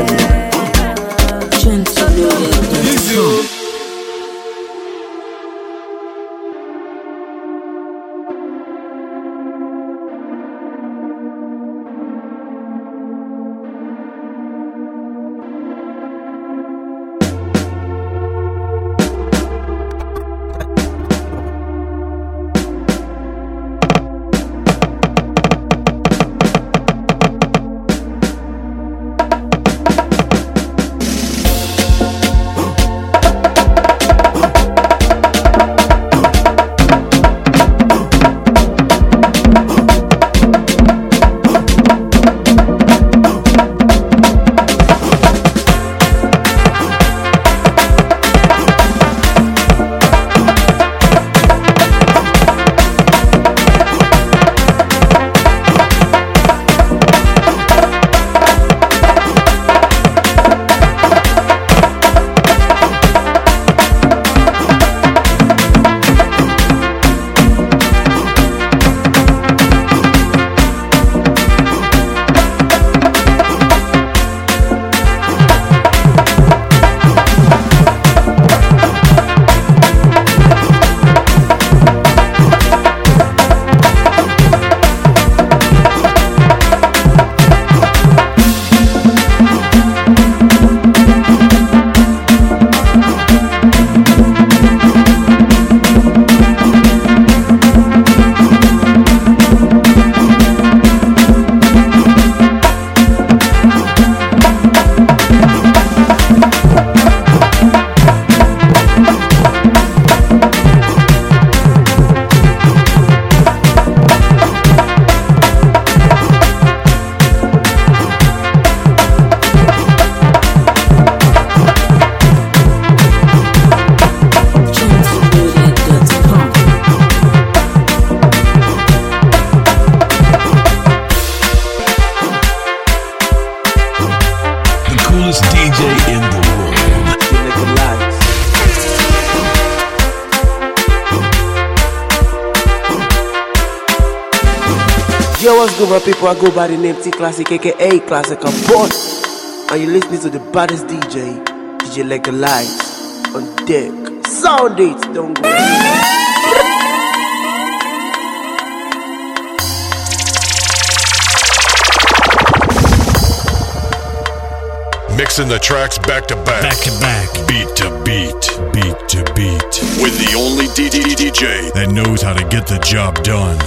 Yo, what's good, my people? I go by the name T Classic, aka Classic Boy. And you listening to the baddest D J, D J Legalize, on deck. Sound it, don't go. Mixing the tracks back to back, back to back, beat to beat, beat to beat, with the only D J that knows how to get the job done.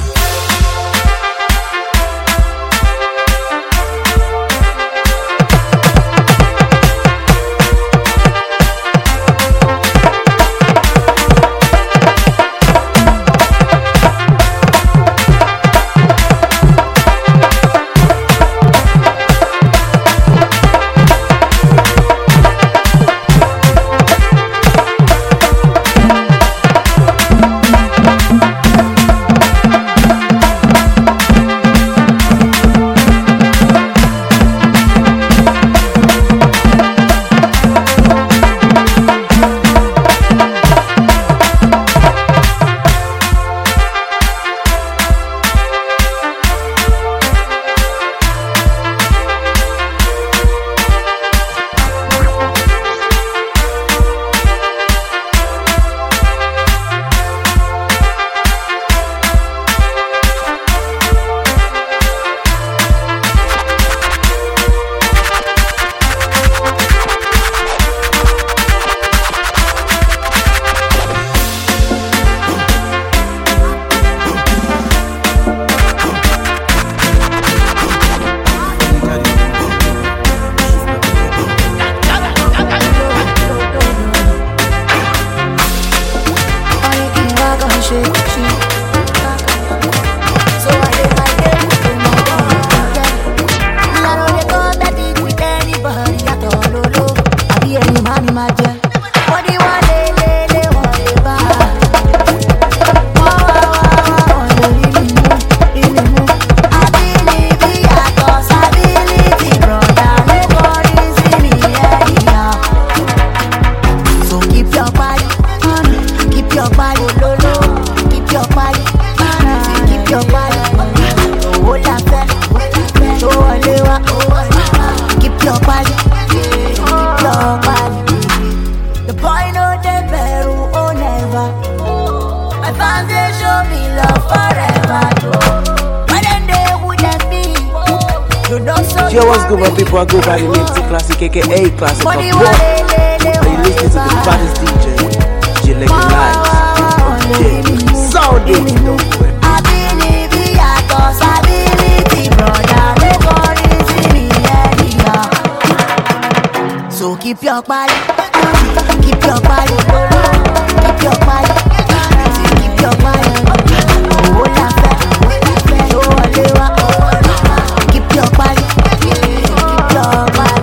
Yo, what's good, my people? I go by the name T Classic, aka Classic of Boy. Are you listening to the baddest D J, D J Legalize? Yeah, sound it. Ability, cause ability, brother. Nobody see me anyhow. So keep your body, keep your body, keep your body, keep your body. Oh, la fe, oh, alewa, keep your body, keep your body.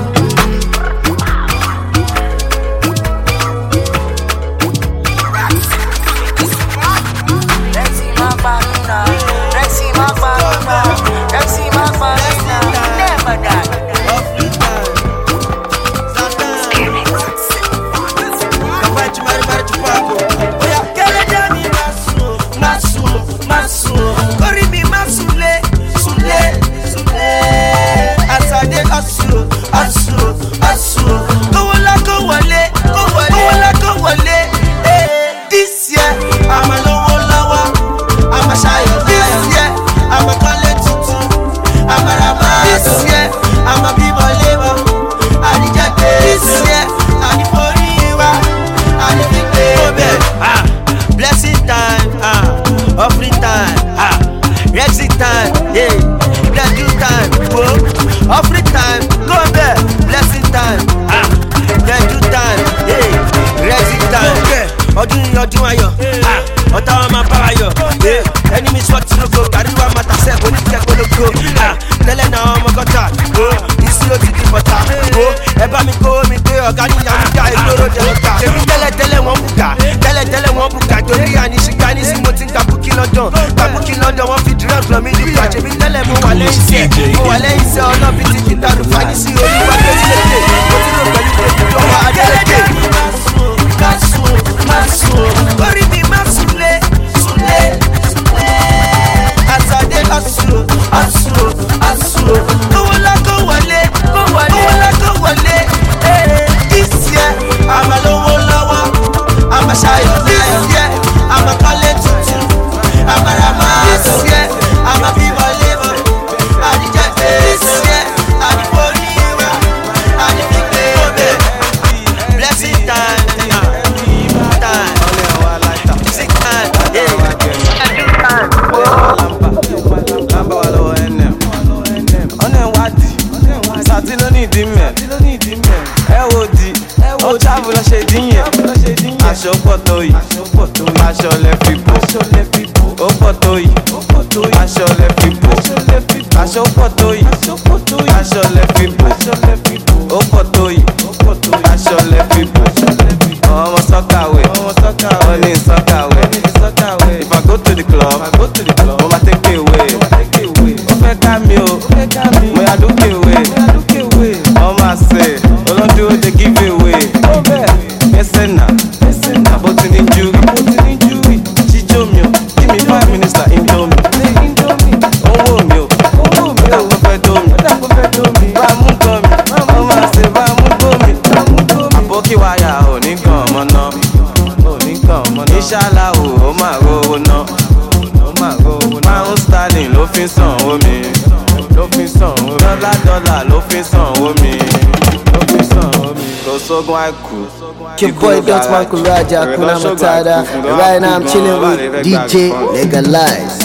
Rexy my farina, Rexy my farina, Rexy my farina, never die. This year, I'm a low lower, I'm a shy. This year, I'm a college tutu, I'm a rabba. This year, I'm a people labor, I reject this year, I'm the forever, I'm the big baby. Ah, blessing time, ah, offering time, ah, exit time, yeah, blessing time, whoa, offering time, go there, blessing time, ah, blessing time, yeah, exit time, yeah. Ọdún yìí ọdún ayọ̀, ọ̀tá wa máa bára yọ̀, ẹni mi sọ́ọ̀tì lóko, àríwá máa tàṣẹ́ oníkẹ́ gbólógbó, tẹ́lẹ̀ náà ọmọ gọ́tà, ìṣúlò ti di bọ̀tà, ẹ bá mi kó mi gbé ọ̀gá níyà mi dá ìgboro jẹ lọ́tà. Ṣèbí tẹ́lẹ̀ tẹ́lẹ̀ wọ́n bùkà, tẹ́lẹ̀ tẹ́lẹ̀ wọ́n bùkà, torí àníṣígbà ní sí mo ti ń ka búkí London, ka búkí London wọ́n fi dúró lọ mí nípa. Ṣèbí tẹ́lẹ̀ mo wà lẹ́yìn iṣẹ́, mo wà lẹ́yìn iṣẹ́ ọlọ́bí ti kìtà rúfa ní sí olúwa tó ti lédè, mo ti rò pẹ̀lú pé tó wà á délé. Masu, masu, orí mi máa súnlé, súnlé, súnlé. Àtàdé asu, asu, asu. Owó la kó wọlé, kó wọlé, owó la kó wọlé. This year, àmà lówó lọ́wọ́, àmà ṣayọ̀. This year, àmà kọ́lé tuntun, àmà ràmà. This year, àmà bímọ lébọ̀, àdìjẹ́. This year, àdìpọ̀ oníwà, àdìpípé òbẹ̀. Blessing time. Aṣọ pọ̀ tó yìí, aṣọ lẹ fi bò. Ó pọ̀ tó yìí, aṣọ lẹ fi bò. Aṣọ pọ̀ tó yìí, aṣọ lẹ fi bò. Ó pọ̀ tó yìí, aṣọ lẹ fi bò. Ọmọ sọ́kàwé, wọ́n ní sọ́kàwé. If I go to the club, mo ma take away. Ó fẹ́ ká mi o, mo yà dúkè away. Ọmọ àṣẹ, olóńdúró dey give away. Ẹsẹ̀ náà. About an injury, Chicho mio, give me five minutes like Indomie. Oh mio, oh mio, I'm a domi. Bamu domi, mama say bamu domi. Aboki waya o ni kan mo na, o ni kan mo na. Inshallah o, o ma ro na, o ma ro na. Pound sterling ló fi san o mi, ló fi san o mi. Dollar dollar ló fi san o mi, ló fi san o mi. Kò sógun àìkú. Your boy Dot Marco Raja, Kuna Matata. Right now I'm chilling with D J Legalize.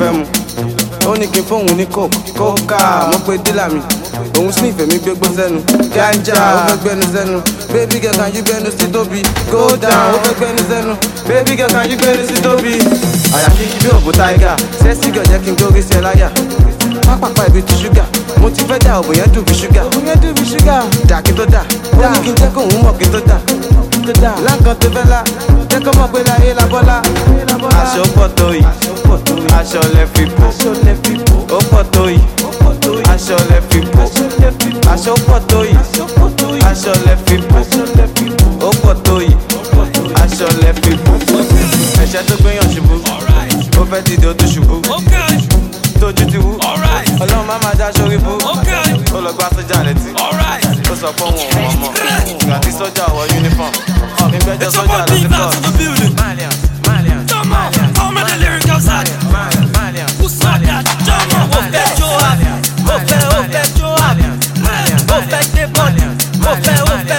Ó ní kí n fóun ní coke, coca, mo pe dílà mi. Òun sniff èmi gbégbó sẹ́nu. Ganja, ó fẹ́ gbẹ́nu sẹ́nu. Baby girl can you gbẹ́nu sí tóbi? Go down, ó fẹ́ gbẹ́nu sẹ́nu. Baby girl can you gbẹ́nu sí tóbi? Àyà kí bí òbò tiger, sexy girl jẹ́ kí n gbórí sí ẹ láyà. Pápápá ibi ti ṣúgà, mo ti fẹ́ dà òbò yẹn dùn bí ṣúgà. Òbò yẹn dùn bí ṣúgà. Dà kí tó dà, ó ní kí n jẹ́ kóun mọ̀ kí tó dà. Láǹkan tó fẹ́ la, jẹ́ kó mọ̀ pé láyé la bọ́lá. Aṣọ pọ̀ tó yìí, aṣọ lẹ fi bò. Ó pọ̀ tó yìí, aṣọ lẹ fi bò. Aṣọ pọ̀ tó yìí, aṣọ lẹ fi bò. Ó pọ̀ tó yìí, aṣọ lẹ fi bò. Ẹ̀ṣẹ̀ tó gbéyàn ṣubú, ó fẹ́ dìde ó tó ṣubú. Tójú ti wú, ọlọ́run má máa já sórí bú. Ó lọ gbá sójà létí, ó sọ fún wọn wọn mọ̀. Ìgbà tí sójà wọ uniform, ìgbẹ́jọ́ sójà lọ sí pọ̀. Malians, Malians, Malians, All my lyrical side. Malians, Malians, Who's that? Jump on, okay, Joe. Okay, okay, Joe.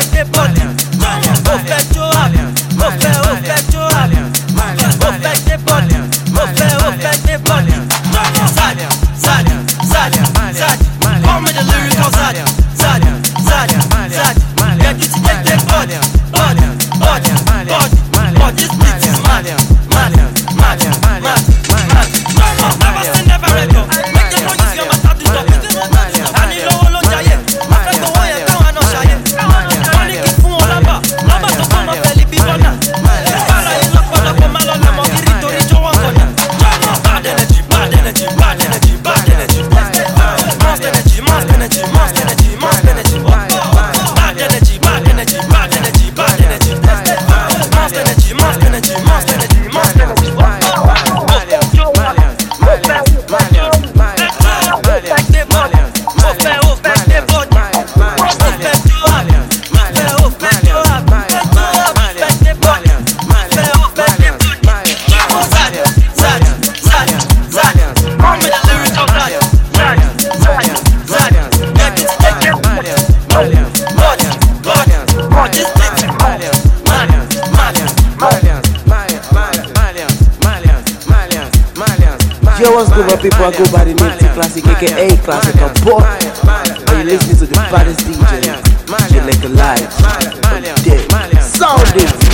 Yo, what's good, my people? I go by the name T Classic, aka Classic Boy. Are you listening to the baddest D J? D J Like a Live. Sound it.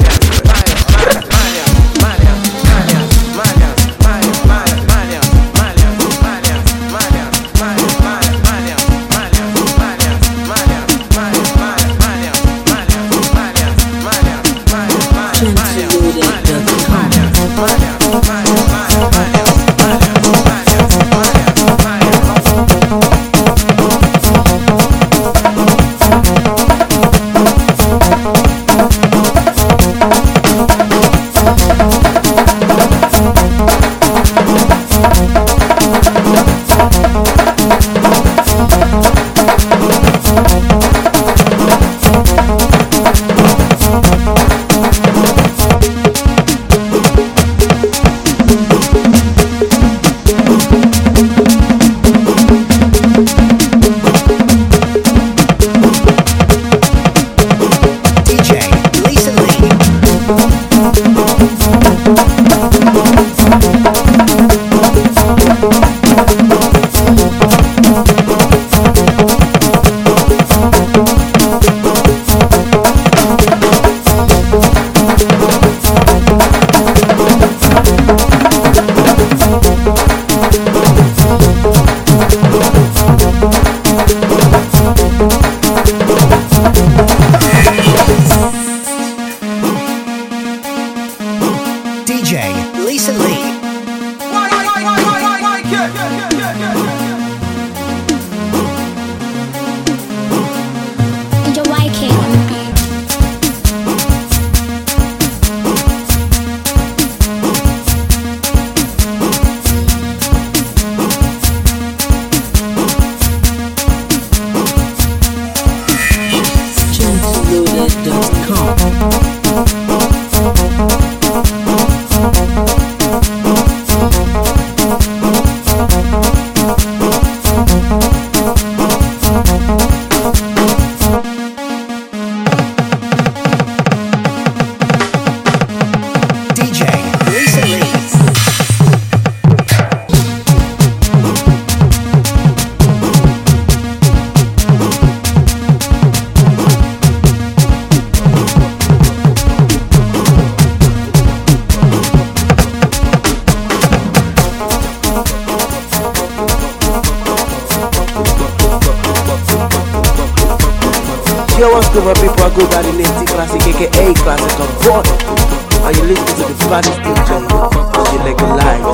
Yo, what's good, my people? I go by the name T Classic, aka Classic Boy. Are you listening to the baddest D J? D J Like a Live.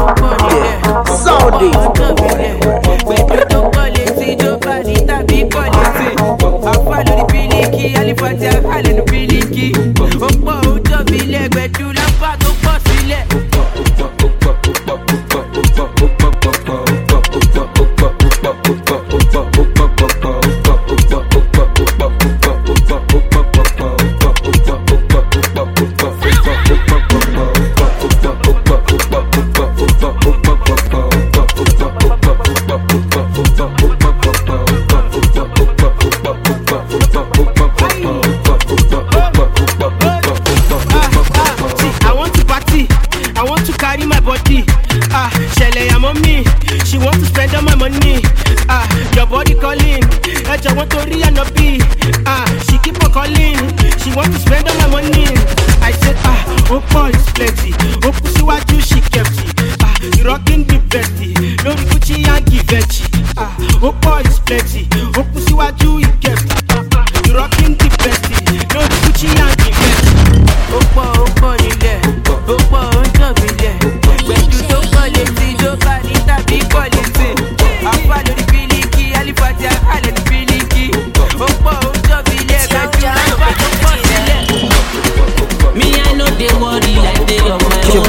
Yeah, sound it.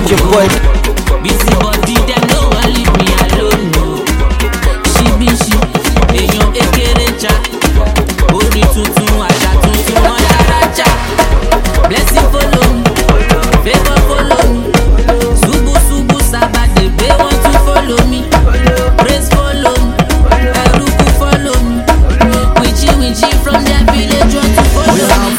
with your boy. Busy body, them no one leave me alone. No. She be she, eyan ekereja. Ori tuntun, aja tuntun, ọ̀dàràjà. Blessing follow me, favor follow me. Subu subu sabade, they want to follow me. Praise follow me, eruku follow me. Wichi wichi from their village want to follow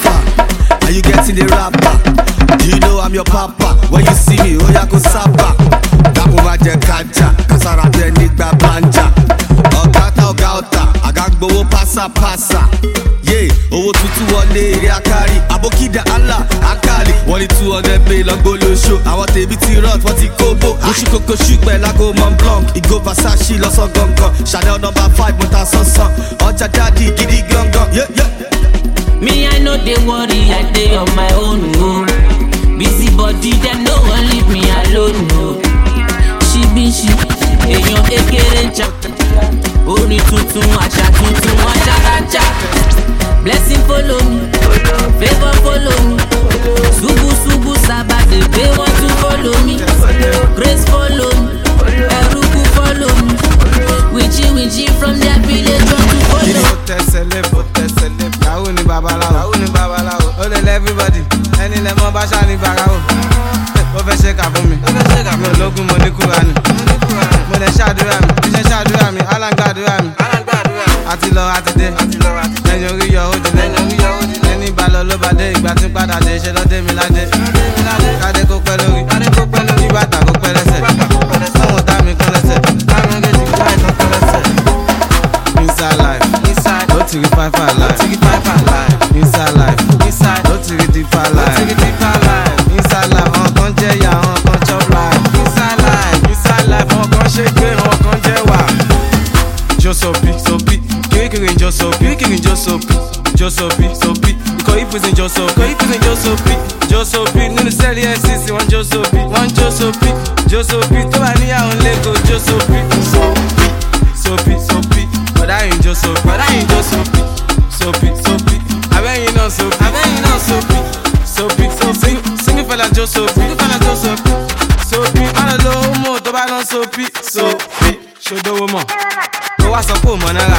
me. Are you getting the rapper? Do you know I'm your papa? When you see me, oh ya go sapa. That woman je kaja, kasara be nigba banja. Ogata ogata, agagbowo pasa pasa. Yeah, owó tutu wọlé èrè akari. Abokida Allah akali. Wọ́n ní two hundred pay lọ́gbó lóṣù. Àwọn tèmi ti rot, wọ́n ti kóbó. Oṣù kòkó ṣùgbẹ́ lágò Mont Blanc. Ìgò Versace lọ́sàn gangan. Chanel number five mo ta sánsan. Ọjà dáàdi gidi gangan. Yeah, yeah. Me, I know they worry, I stay on my own. No. Busy body, them no one leave me alone. No. She be she, eyan ekereja. Ori tuntun, aja tuntun, ọ̀dàràjà. Blessing follow me, favor follow me. Subu subu sabade, they want to follow me. Grace follow me, eruku follow me. Wichi wichi from their village want to follow me. Yahoo ni babaláwo, Yahoo ni babaláwo. Ó lè lẹ́ everybody, ẹni lẹ́ mọ́ bá ṣá ní bàráwò. Ó fẹ́ ṣe kà fún mi, mi ò lógún mo ní Kúránì. Mo lè ṣàdúrà mi, bí ṣe ṣàdúrà mi, alágbàdúrà mi. Àti lọ àti dé, ẹ̀yìn orí yọ ó dilé. Ẹni bá lọ ló bá dé, ìgbà tí ń padà dé, ṣe lọ́dé mi ládé. Kádé kó pẹ́ lórí, kí bàtà kó pẹ́ lẹ́sẹ̀. Àwọn ọ̀tá mi kán lẹ́sẹ̀, káwọn méjèèjì kí láìsàn kán lẹ́sẹ̀. Inside life, inside, no tiri five five life, tiri five five life. Inside life, inside, no tiri deeper life, tiri deeper life. Inside life, àwọn kan jẹ́ ya, àwọn kan chop life. Inside life, inside life, àwọn kan ṣe gbé, àwọn kan jẹ́ wà. Jo sopi, sopi, kirikiri jo sopi, kirikiri jo sopi, jo sopi, sopi. Ikọ̀ ìfúnṣe jo sopi, ikọ̀ ìfúnṣe jo sopi, jo sopi. Nínú sẹ́ẹ̀lì F C C, wọ́n jo sopi, wọ́n jo sopi, jo sopi. Tó bá níyàwó lẹ́kọ̀ọ́ jo sopi, sopi, sopi, sopi. Bọ̀dá yìí jó sopi, bọ̀dá yìí jó sopi, sopi, sopi. Abẹ́yìn náà sopi, abẹ́yìn náà sopi, sopi, sopi. Singi fẹ́lá jó sopi, singi fẹ́lá jó sopi, sopi. Báwo ló ń mú tó bá lọ sopi, sopi. Ṣòdowó mọ̀, ó wá sọ pé ò mọ̀ náírà,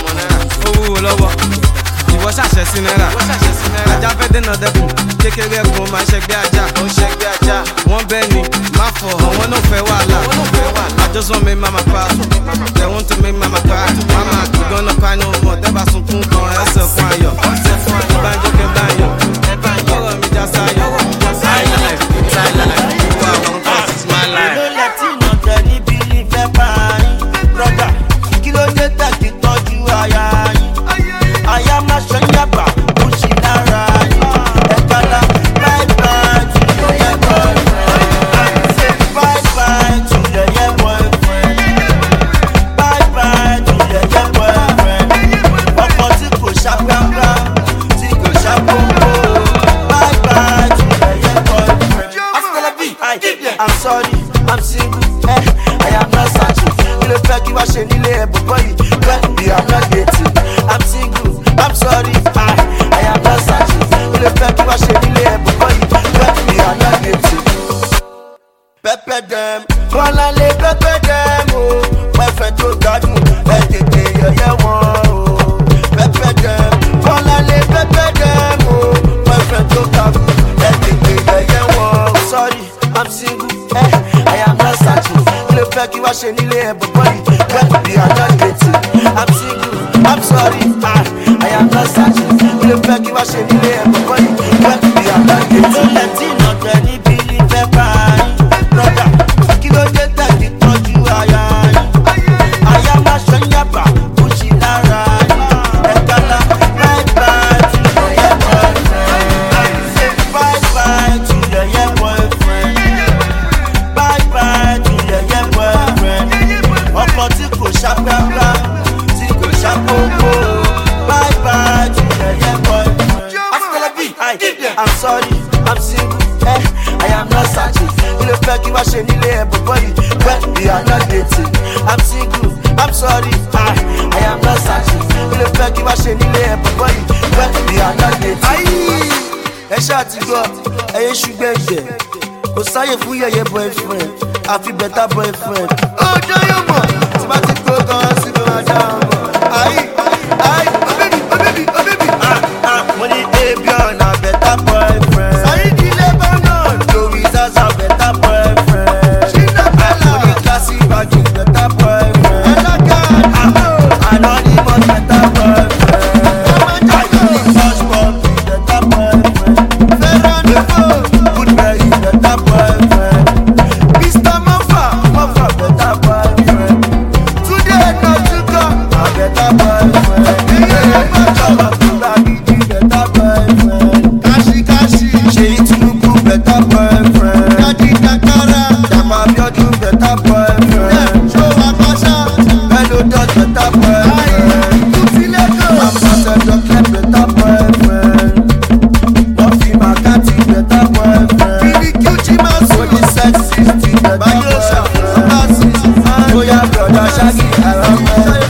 ó wúwo lọ́wọ́. Ìwọ ṣàṣẹ sí náírà, ajá fẹ́ dènà dẹ́kun. Kékeré ẹ̀kún máa ṣẹgbẹ́ ajá, ó ń ṣẹgbẹ́ ajá. Wọ́n bẹ́ẹ̀ ni, má fọ̀, àwọn náà fẹ́ wàhálà. I just want me mama proud, they want to make mama cry. Mama, you gonna cry no more, they ba sunkún kan, ẹ sọ fún ayọ̀. Ìbánjọ́ kẹ́ báyọ̀, ọ̀rọ̀ mi já sáyọ̀. High life, inside life, wà wọ́n kọ́ sí my life. Kí ló lẹ tí iná tẹ̀lé bí ìfẹ́ pa yín? Brọ́dà, kí ló dé tẹ̀kí tọ́jú aya yín? Aya máa ṣe ń yàgbà, ó ṣì lára yín. Ẹ̀ka la bye bye to your yeah boyfriend. Bye bye to your yeah boyfriend. Bye bye to your yeah boyfriend. Ọkọ tí kò ṣàpápá, tí kò ṣàpòpò. Bye bye to your yeah boyfriend. I'm sorry, I'm single, eh, I am not searching. Kí ló fẹ́ kí wá ṣe nílé ẹ̀bùn bọ́yì? Well, we are not dating. I'm single, I'm sorry, I, I am not searching. Kí ló fẹ́ kí wá ṣe nílé ẹ̀bùn bọ́yì? Well, we are not dating. Pẹ́pẹ́ dẹ́m, wọ́n lálé pẹ́pẹ́ dẹ́m o. Pẹ́fẹ́ tó gbádùn, ẹ tètè yẹ̀yẹ́ wọn o. Pẹ́pẹ́ dẹ́m, wọ́n lálé pẹ́pẹ́ dẹ́m o. Pẹ́fẹ́ tó gbádùn, ẹ tètè yẹ̀yẹ́ wọn o. Sorry, I'm single, eh, I am not searching. Kí ló fẹ́ kí wá ṣe nílé ẹ̀bùn bọ́yì? Well, we are not dating. I'm single, I'm sorry, I, I am not searching. Kí ló fẹ́ kí wá ṣe nílé ẹ̀bùn bọ́yì? Well, we are not dating. Ló lẹ tí iná tẹ níbi ìfẹ́ pa yín. Brọ́dà, kí ló dé tẹ̀kí tọ́jú aya yín? Aya máa ṣe ń yàgbà, ó ṣì lára yín. Ẹ̀ka la bye bye to your yeah boyfriend. Bye bye to your yeah boyfriend. Bye bye to your yeah boyfriend. Ọkọ tí kò ṣàpápá, tí kò ṣàpòpò. Bye bye to your yeah boyfriend. I'm sorry, I'm single, eh, I am not searching. Kí ló fẹ́ kí wá ṣe nílé ẹ̀bùn bọ́yì? Well, we are not dating. I'm single, I'm sorry, I, I am not searching. Kí ló fẹ́ kí wá ṣe nílé ẹ̀bùn bọ́yì? Well, we are not dating. Ẹ ṣáà ti gbọ́, ẹyẹ ṣùgbẹ́ ìgbẹ́. Kò sáyè fún yẹ̀yẹ́ boyfriend, àfi better boyfriend. Ó jẹ́ yóò mọ̀, tí bá ti gbó kan sí mi máa dá mọ̀. Ayi, ayi, oh baby, oh baby, oh baby. Ah, ah, mo ní Abion na better boyfriend. Sayidi Lebanon, Joey Zaza better boyfriend. Shina Bella, mo ní Classy Bagi better boyfriend. Elaka, ah, Anonymous better boyfriend. Ayọ̀ni Touch Puppy better boyfriend. Ferran Nuvo, Goodberry better boyfriend. Mister Mofa, Mofa better boyfriend. Today not to come, a better boyfriend. Yeah, Majama Kubabiji better boyfriend. Kashi Kashi, Sheyi Tinubu better boyfriend. Daddy Dakara, Dama Abiodun better boyfriend. Show Akasha, Hello Dot better boyfriend. Tutileko, Ambassador Clef better boyfriend. Buffy Makati better boyfriend. Billy Kuchimas, Holy Sexy better boyfriend. Oya brother Shaggy, I love boyfriend.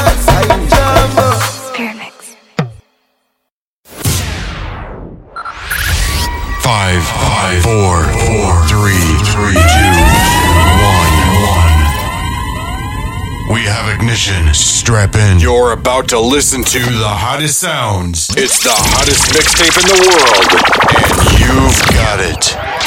Five, five, four, four, three, three, two, one, one. We have ignition. Strap in. You're about to listen to the hottest sounds. It's the hottest mixtape in the world, and you've got it.